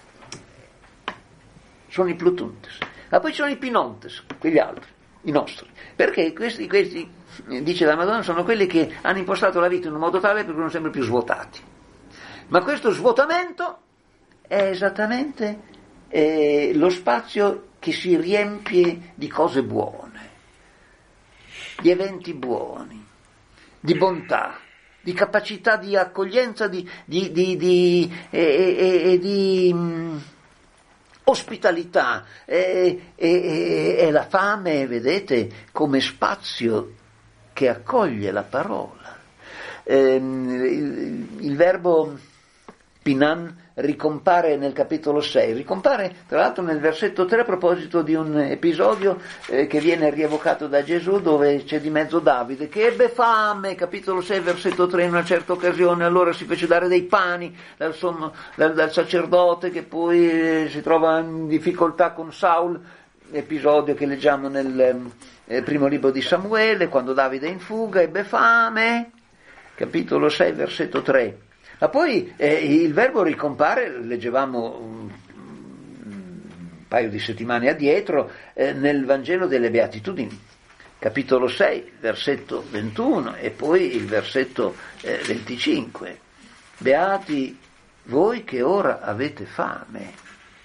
Sono i plutuntes. Ma poi ci sono i pinontes, quegli altri, i nostri, perché questi, questi, dice la Madonna, sono quelli che hanno impostato la vita in un modo tale per cui sono sempre più svuotati. Ma questo svuotamento è esattamente eh, lo spazio che si riempie di cose buone, di eventi buoni, di bontà, di capacità di accoglienza, di, di, di, di, e, e, e di mh, ospitalità, e, e, e la fame, vedete, come spazio che accoglie la parola. Ehm, il, il verbo pinan ricompare nel capitolo sei, ricompare tra l'altro nel versetto tre a proposito di un episodio eh, che viene rievocato da Gesù, dove c'è di mezzo Davide che ebbe fame, capitolo sei versetto tre, in una certa occasione, allora si fece dare dei pani dal, sommo, dal, dal sacerdote, che poi eh, si trova in difficoltà con Saul, episodio che leggiamo nel eh, primo libro di Samuele, quando Davide è in fuga, ebbe fame, capitolo sei versetto tre. Ma poi eh, il verbo ricompare, leggevamo un, un paio di settimane addietro, eh, nel Vangelo delle Beatitudini, capitolo sei, versetto ventuno, e poi il versetto eh, venticinque. Beati voi che ora avete fame.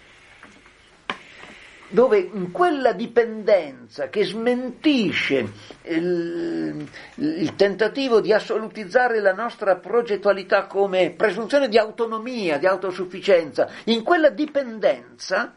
Dove in quella dipendenza che smentisce il, il tentativo di assolutizzare la nostra progettualità come presunzione di autonomia, di autosufficienza, in quella dipendenza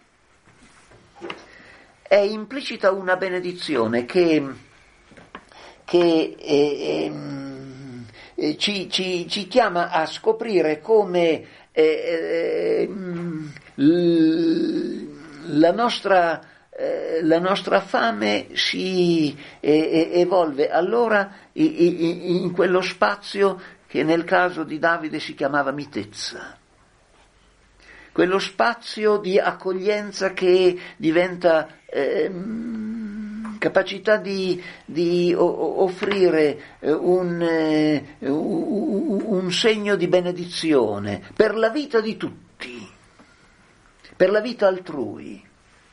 è implicita una benedizione che, che eh, eh, ci, ci, ci chiama a scoprire come eh, eh, l, la nostra eh, la nostra fame si eh, evolve allora in, in, in quello spazio che nel caso di Davide si chiamava mitezza. Quello spazio di accoglienza che diventa eh, capacità di, di o, offrire un, eh, un segno di benedizione per la vita di tutti, per la vita altrui.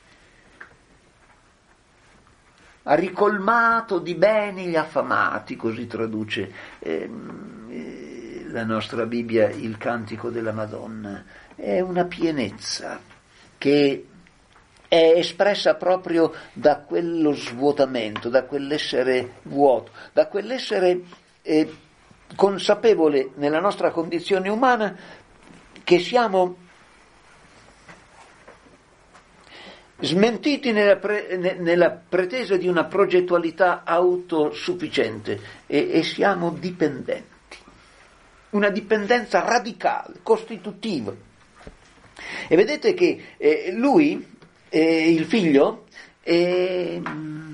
Ha ricolmato di beni gli affamati, così traduce eh, la nostra Bibbia il cantico della Madonna. È una pienezza che è espressa proprio da quello svuotamento, da quell'essere vuoto, da quell'essere eh, consapevole nella nostra condizione umana che siamo smentiti nella, pre, nella pretesa di una progettualità autosufficiente e, e siamo dipendenti, una dipendenza radicale, costitutiva. E vedete che eh, lui, eh, il figlio, eh,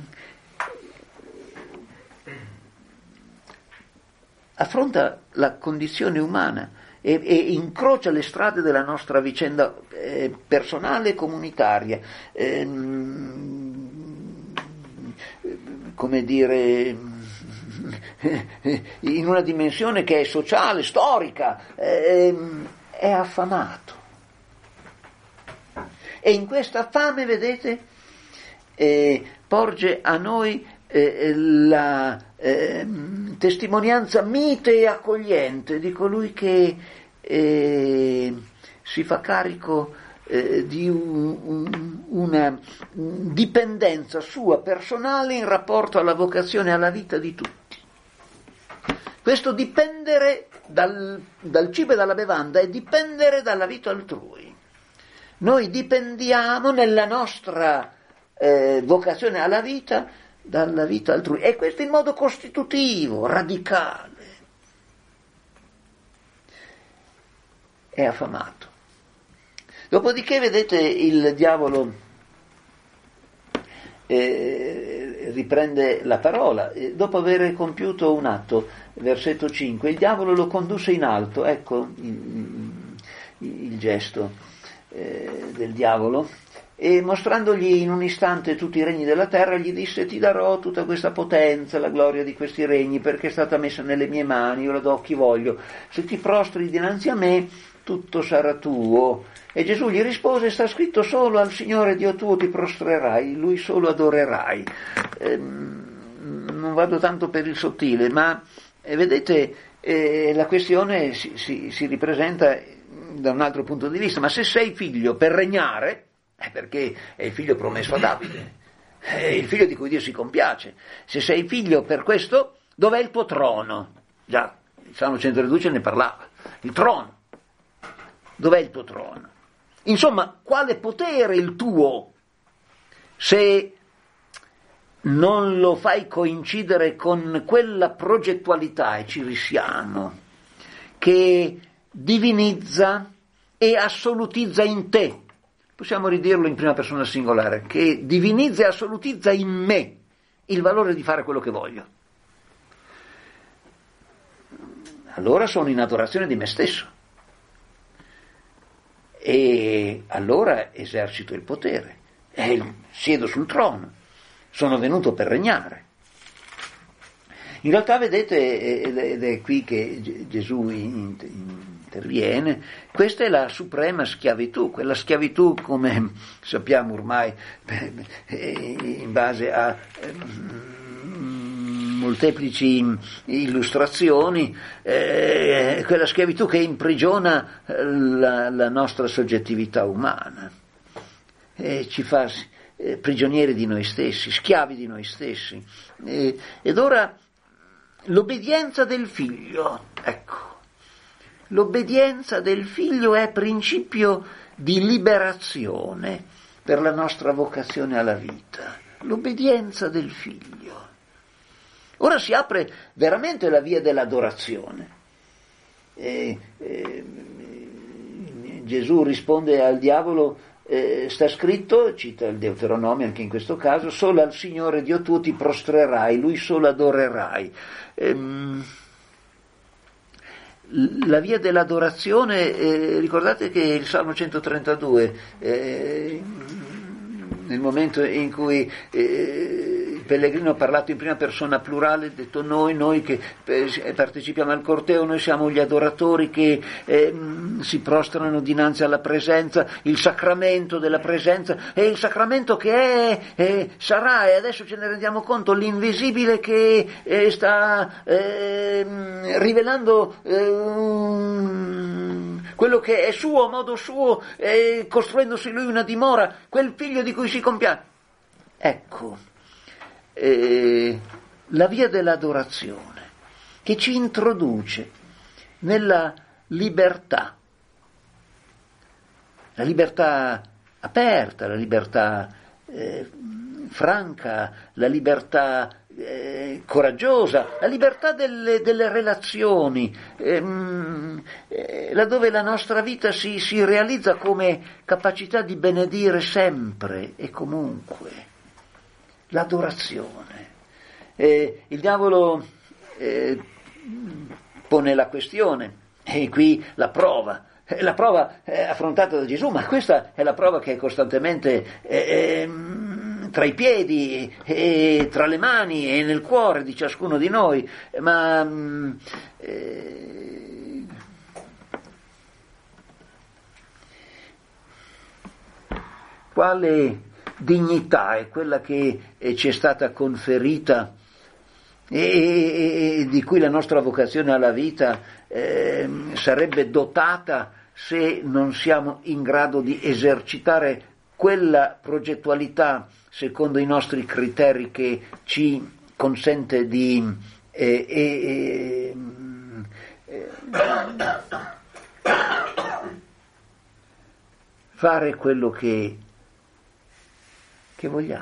affronta la condizione umana e, e incrocia le strade della nostra vicenda eh, personale e comunitaria, eh, come dire, in una dimensione che è sociale, storica, eh, è affamato. E in questa fame, vedete, eh, porge a noi eh, la eh, testimonianza mite e accogliente di colui che eh, si fa carico eh, di un, un, una dipendenza sua personale in rapporto alla vocazione e alla vita di tutti. Questo dipendere dal, dal cibo e dalla bevanda è dipendere dalla vita altrui. Noi dipendiamo nella nostra eh, vocazione alla vita dalla vita altrui, e questo in modo costitutivo, radicale. È affamato. Dopodiché, vedete, il diavolo eh, riprende la parola, e dopo aver compiuto un atto, versetto cinque, il diavolo lo condusse in alto, ecco il, il gesto del diavolo, e mostrandogli in un istante tutti i regni della terra gli disse: ti darò tutta questa potenza, la gloria di questi regni, perché è stata messa nelle mie mani, io la do a chi voglio, se ti prostri dinanzi a me tutto sarà tuo. E Gesù gli rispose: sta scritto, solo al Signore Dio tuo ti prostrerai, lui solo adorerai. ehm, non vado tanto per il sottile, ma eh, vedete eh, la questione si, si, si ripresenta da un altro punto di vista. Ma se sei figlio per regnare, è perché è il figlio promesso a Davide, è il figlio di cui Dio si compiace. Se sei figlio per questo, dov'è il tuo trono? Già, il Salmo centododici ne parlava, il trono. Dov'è il tuo trono? Insomma, quale potere il tuo se non lo fai coincidere con quella progettualità, e ci risiamo, che divinizza e assolutizza in te, possiamo ridirlo in prima persona singolare, che divinizza e assolutizza in me il valore di fare quello che voglio. Allora sono in adorazione di me stesso e allora esercito il potere e siedo sul trono, sono venuto per regnare. In realtà, vedete, ed è qui che Gesù interviene, questa è la suprema schiavitù, quella schiavitù, come sappiamo ormai in base a molteplici illustrazioni, eh, quella schiavitù che imprigiona la, la nostra soggettività umana e ci fa eh, prigionieri di noi stessi, schiavi di noi stessi. Eh, ed ora l'obbedienza del figlio, ecco, l'obbedienza del figlio è principio di liberazione per la nostra vocazione alla vita, l'obbedienza del figlio. Ora si apre veramente la via dell'adorazione. E, e, Gesù risponde al diavolo eh, sta scritto, cita il Deuteronomio anche in questo caso, solo al Signore Dio tuo ti prostrerai, Lui solo adorerai. Ehm, la via dell'adorazione, eh, ricordate che il Salmo centotrentadue, eh, nel momento in cui eh, il pellegrino ha parlato in prima persona plurale, ha detto noi, noi che eh, partecipiamo al corteo, noi siamo gli adoratori che eh, si prostrano dinanzi alla presenza, il sacramento della presenza, e il sacramento che è, eh, sarà, e adesso ce ne rendiamo conto, l'invisibile che eh, sta eh, rivelando eh, quello che è suo, a modo suo, eh, costruendosi lui una dimora, quel figlio di cui si compiace. Ecco, eh, la via dell'adorazione che ci introduce nella libertà, la libertà aperta, la libertà eh, franca, la libertà eh, coraggiosa, la libertà delle, delle relazioni, ehm, eh, laddove la nostra vita si, si realizza come capacità di benedire sempre e comunque. L'adorazione. Eh, il diavolo eh, pone la questione, e qui la prova. La prova è affrontata da Gesù, ma questa è la prova che è costantemente eh, tra i piedi, e tra le mani e nel cuore di ciascuno di noi. Ma eh, quale dignità è quella che eh, ci è stata conferita e, e, e di cui la nostra vocazione alla vita eh, sarebbe dotata se non siamo in grado di esercitare quella progettualità secondo i nostri criteri che ci consente di eh, eh, eh, fare quello che che vogliamo.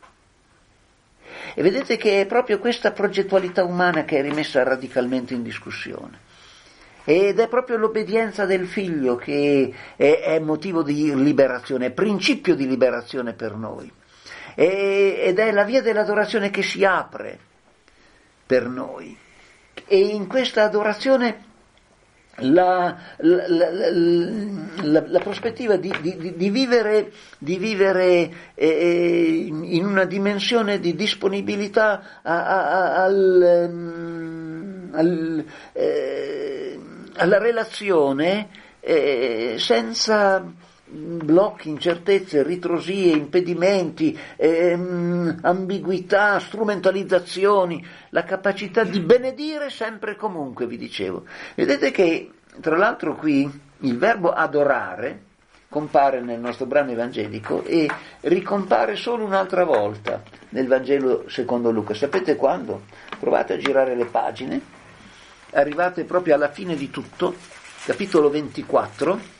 E vedete che è proprio questa progettualità umana che è rimessa radicalmente in discussione. Ed è proprio l'obbedienza del figlio che è, è motivo di liberazione, è principio di liberazione per noi. E, ed è la via dell'adorazione che si apre per noi. E in questa adorazione La, la, la, la, la prospettiva di, di, di vivere, di vivere eh, in una dimensione di disponibilità a, a, al, al, eh, alla relazione eh, senza blocchi, incertezze, ritrosie, impedimenti, ehm, ambiguità, strumentalizzazioni, la capacità di benedire sempre e comunque, vi dicevo. Vedete che, tra l'altro, qui il verbo adorare compare nel nostro brano evangelico e ricompare solo un'altra volta nel Vangelo secondo Luca. Sapete quando? Provate a girare le pagine, arrivate proprio alla fine di tutto, capitolo ventiquattro,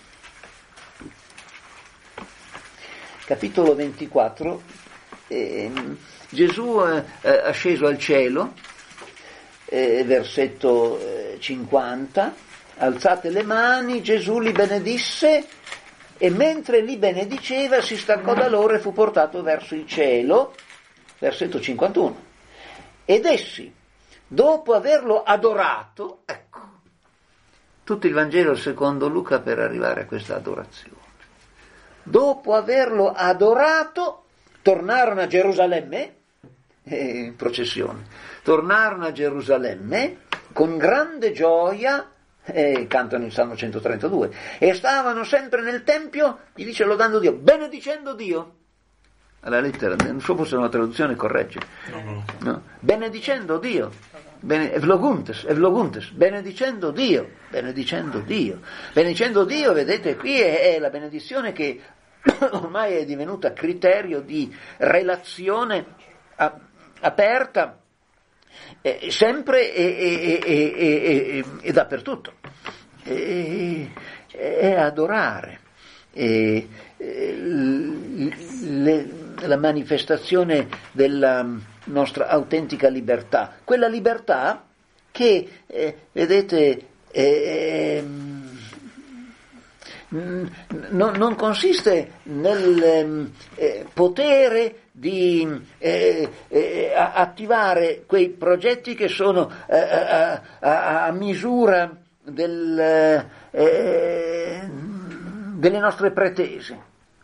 capitolo ventiquattro, eh, Gesù è, è asceso al cielo, eh, versetto eh, cinquanta, alzate le mani, Gesù li benedisse e mentre li benediceva si staccò da loro e fu portato verso il cielo, versetto cinquantuno. Ed essi, dopo averlo adorato, ecco, tutto il Vangelo secondo Luca per arrivare a questa adorazione. Dopo averlo adorato, tornarono a Gerusalemme, eh, in processione, tornarono a Gerusalemme con grande gioia, eh, cantano il Salmo centotrentadue, e stavano sempre nel Tempio, gli dice lodando Dio, benedicendo Dio, alla lettera, non so se una traduzione corregge, no, no. No. Benedicendo Dio, bene, evloguntes, evloguntes, benedicendo Dio, benedicendo Dio, benedicendo Dio, vedete qui è, è la benedizione che ormai è divenuta criterio di relazione a, aperta eh, sempre e, e, e, e, e, e dappertutto, e, è adorare, e, e, le, la manifestazione della nostra autentica libertà, quella libertà che eh, vedete eh, non, non consiste nel eh, potere di eh, eh, attivare quei progetti che sono eh, a, a, a misura del, eh, delle nostre pretese.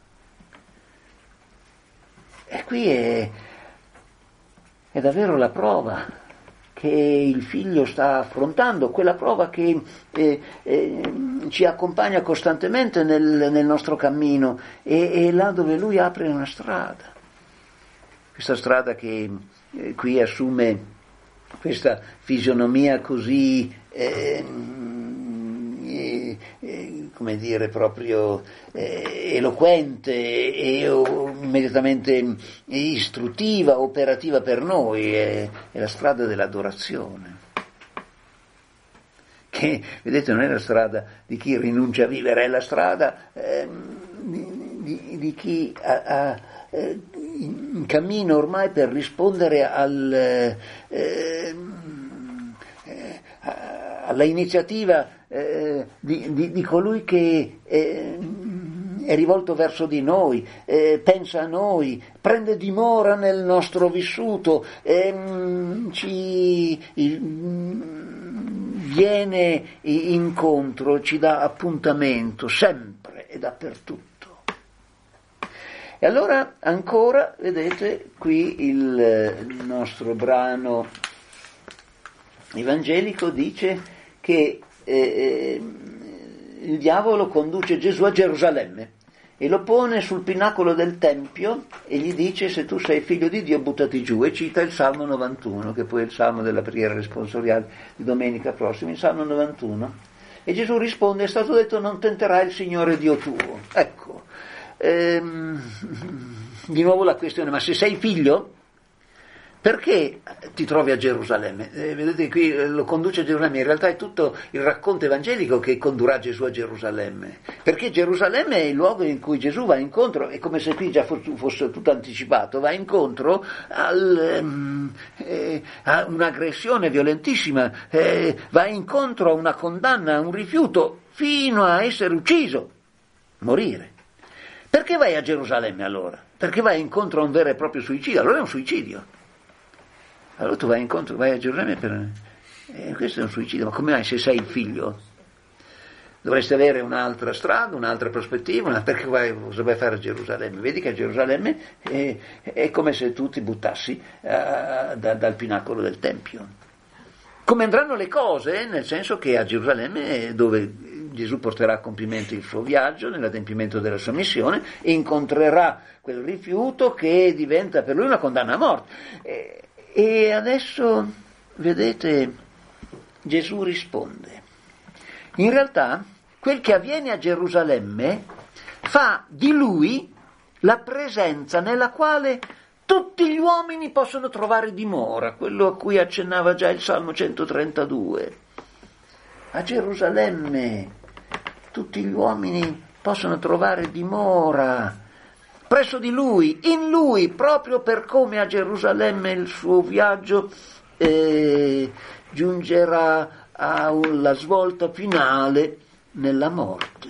E qui è, è davvero la prova che il figlio sta affrontando, quella prova che eh, eh, ci accompagna costantemente nel, nel nostro cammino, e, e là dove lui apre una strada, questa strada che eh, qui assume questa fisionomia così eh, eh, eh, come dire, proprio eh, eloquente e o, immediatamente istruttiva, operativa per noi, è, è la strada dell'adorazione, che vedete non è la strada di chi rinuncia a vivere, è la strada eh, di, di, di chi ha, ha eh, in cammino ormai per rispondere al eh, eh, alla iniziativa eh, di, di, di colui che eh, è rivolto verso di noi, eh, pensa a noi, prende dimora nel nostro vissuto, eh, ci eh, viene incontro, ci dà appuntamento sempre e dappertutto. E allora ancora, vedete, qui il, il nostro brano evangelico dice che eh, il diavolo conduce Gesù a Gerusalemme e lo pone sul pinacolo del Tempio e gli dice: se tu sei figlio di Dio buttati giù, e cita il Salmo novantuno, che poi è il Salmo della preghiera responsoriale di domenica prossima, il Salmo novantuno, e Gesù risponde: è stato detto non tenterai il Signore Dio tuo. Ecco, ehm, di nuovo la questione: ma se sei figlio, perché ti trovi a Gerusalemme? Eh, vedete qui eh, lo conduce a Gerusalemme, in realtà è tutto il racconto evangelico che condurrà Gesù a Gerusalemme, perché Gerusalemme è il luogo in cui Gesù va incontro, è come se qui già fosse, fosse tutto anticipato, va incontro al, um, eh, a un'aggressione violentissima, eh, va incontro a una condanna, a un rifiuto, fino a essere ucciso, morire. Perché vai a Gerusalemme allora? Perché vai incontro a un vero e proprio suicidio, allora è un suicidio. Allora tu vai incontro, vai a Gerusalemme per... Eh, questo è un suicidio, ma come mai se sei il figlio? Dovresti avere un'altra strada, un'altra prospettiva, una... perché vai, cosa vai a fare a Gerusalemme? Vedi che a Gerusalemme è, è come se tu ti buttassi uh, da, dal pinacolo del Tempio. Come andranno le cose? Nel senso che a Gerusalemme, dove Gesù porterà a compimento il suo viaggio, nell'adempimento della sua missione, incontrerà quel rifiuto che diventa per lui una condanna a morte. E, E adesso, vedete, Gesù risponde. In realtà, quel che avviene a Gerusalemme fa di lui la presenza nella quale tutti gli uomini possono trovare dimora, quello a cui accennava già il Salmo centotrentadue. A Gerusalemme tutti gli uomini possono trovare dimora presso di lui, in lui, proprio per come a Gerusalemme il suo viaggio eh, giungerà alla svolta finale nella morte.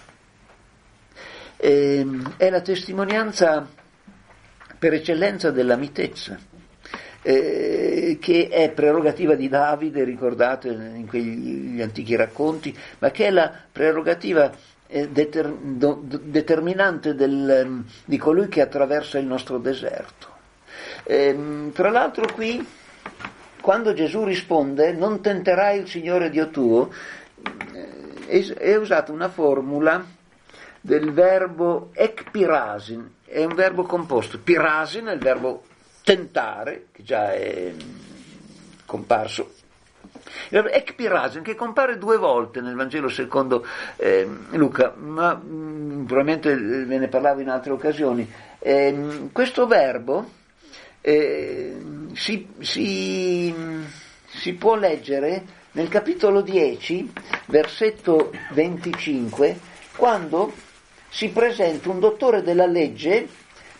Eh, è la testimonianza per eccellenza della mitezza, eh, che è prerogativa di Davide, ricordate in quegli antichi racconti, ma che è la prerogativa Deter, do, determinante del, di colui che attraversa il nostro deserto. E, tra l'altro qui, quando Gesù risponde non tenterai il Signore Dio tuo, è, è usata una formula del verbo ekpirasin, è un verbo composto. Pirasin è il verbo tentare, che già è comparso, ekpirasin, che compare due volte nel Vangelo secondo eh, Luca, ma mh, probabilmente ve ne parlavo in altre occasioni. Eh, questo verbo eh, si, si, si può leggere nel capitolo dieci, versetto venticinque, quando si presenta un dottore della legge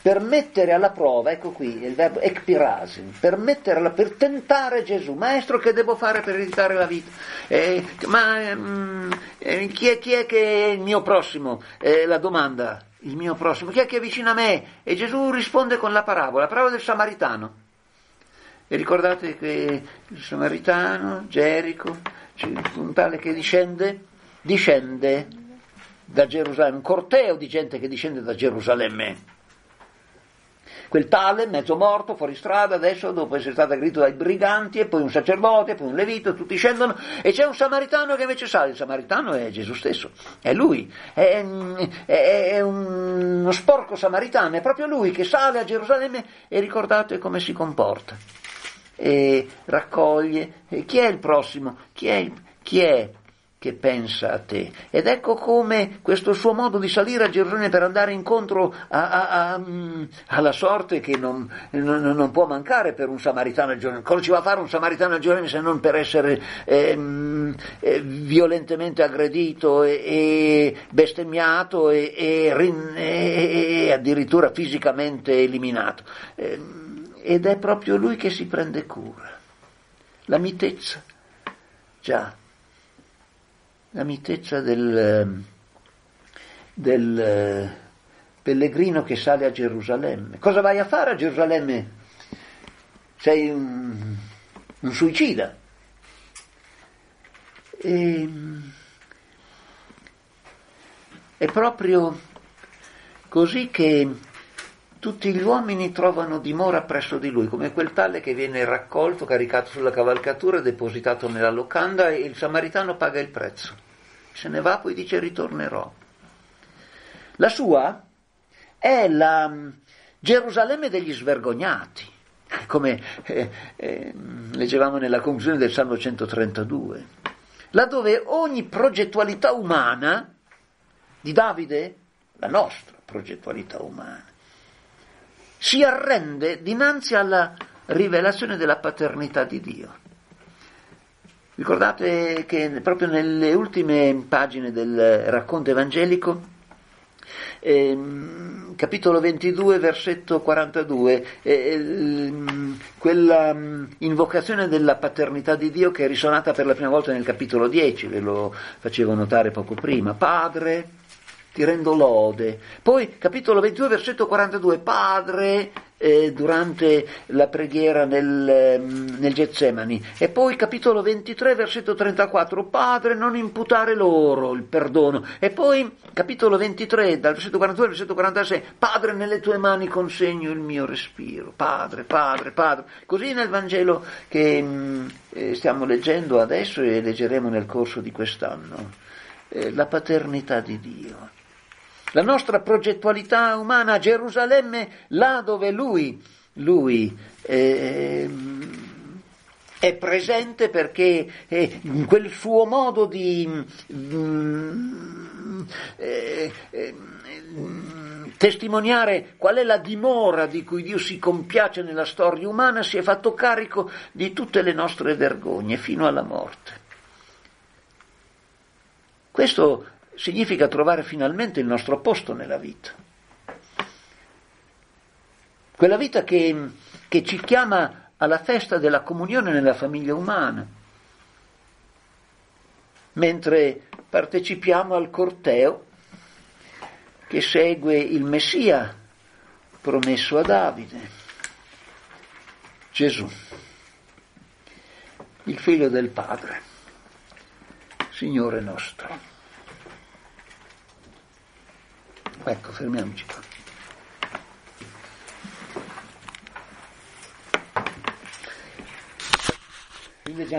per mettere alla prova, ecco qui il verbo ekpirasin, per mettere alla, per tentare Gesù. Maestro, che devo fare per ereditare la vita? Eh, ma mm, eh, chi, è, chi è che è il mio prossimo? Eh, la domanda, il mio prossimo, chi è che è vicino a me? E Gesù risponde con la parabola, la parabola del Samaritano. E ricordate che il Samaritano, Gerico, c'è un tale che discende, discende da Gerusalemme, un corteo di gente che discende da Gerusalemme. Quel tale, mezzo morto, fuori strada, adesso dopo essere stato aggredito dai briganti, e poi un sacerdote, poi un levito, tutti scendono, e c'è un samaritano che invece sale. Il samaritano è Gesù stesso, è lui, è, è, è uno sporco samaritano, è proprio lui che sale a Gerusalemme, e ricordate come si comporta, e raccoglie, e chi è il prossimo, chi è, chi è che pensa a te? Ed ecco come questo suo modo di salire a Gerusalemme per andare incontro a, a, a, alla sorte che non, non, non può mancare per un samaritano a Gerusalemme. Cosa ci va a fare un samaritano a Gerusalemme se non per essere eh, eh, violentemente aggredito e, e bestemmiato e, e, e, e addirittura fisicamente eliminato? Eh, ed è proprio lui che si prende cura. La mitezza, già. La mitezza del, del pellegrino che sale a Gerusalemme. Cosa vai a fare a Gerusalemme? Sei un, un suicida. E, è proprio così che tutti gli uomini trovano dimora presso di lui, come quel tale che viene raccolto, caricato sulla cavalcatura, depositato nella locanda, e il samaritano paga il prezzo. Se ne va, poi dice ritornerò. La sua è la Gerusalemme degli svergognati, come eh, eh, leggevamo nella conclusione del Salmo centotrentadue, laddove ogni progettualità umana di Davide, la nostra progettualità umana, si arrende dinanzi alla rivelazione della paternità di Dio. Ricordate che proprio nelle ultime pagine del racconto evangelico, ehm, capitolo ventidue, versetto quarantadue, ehm, quella um, invocazione della paternità di Dio che è risonata per la prima volta nel capitolo dieci, ve lo facevo notare poco prima. Padre, ti rendo lode. Poi capitolo ventidue, versetto quarantadue, Padre, eh, durante la preghiera nel, nel Getsemani. E poi capitolo ventitré, versetto trentaquattro, Padre, non imputare loro il perdono. E poi capitolo ventitré, dal versetto quarantadue al versetto quarantasei, Padre, nelle tue mani consegno il mio respiro. Padre, Padre, Padre. Così nel Vangelo che mh, eh, stiamo leggendo adesso e leggeremo nel corso di quest'anno, eh, la paternità di Dio. La nostra progettualità umana a Gerusalemme, là dove lui, lui eh, è presente, perché eh, in quel suo modo di mm, eh, eh, testimoniare qual è la dimora di cui Dio si compiace nella storia umana, si è fatto carico di tutte le nostre vergogne fino alla morte. Questo significa trovare finalmente il nostro posto nella vita. Quella vita che, che ci chiama alla festa della comunione nella famiglia umana, mentre partecipiamo al corteo che segue il Messia promesso a Davide, Gesù, il figlio del Padre, Signore nostro. Ecco, fermiamoci qua.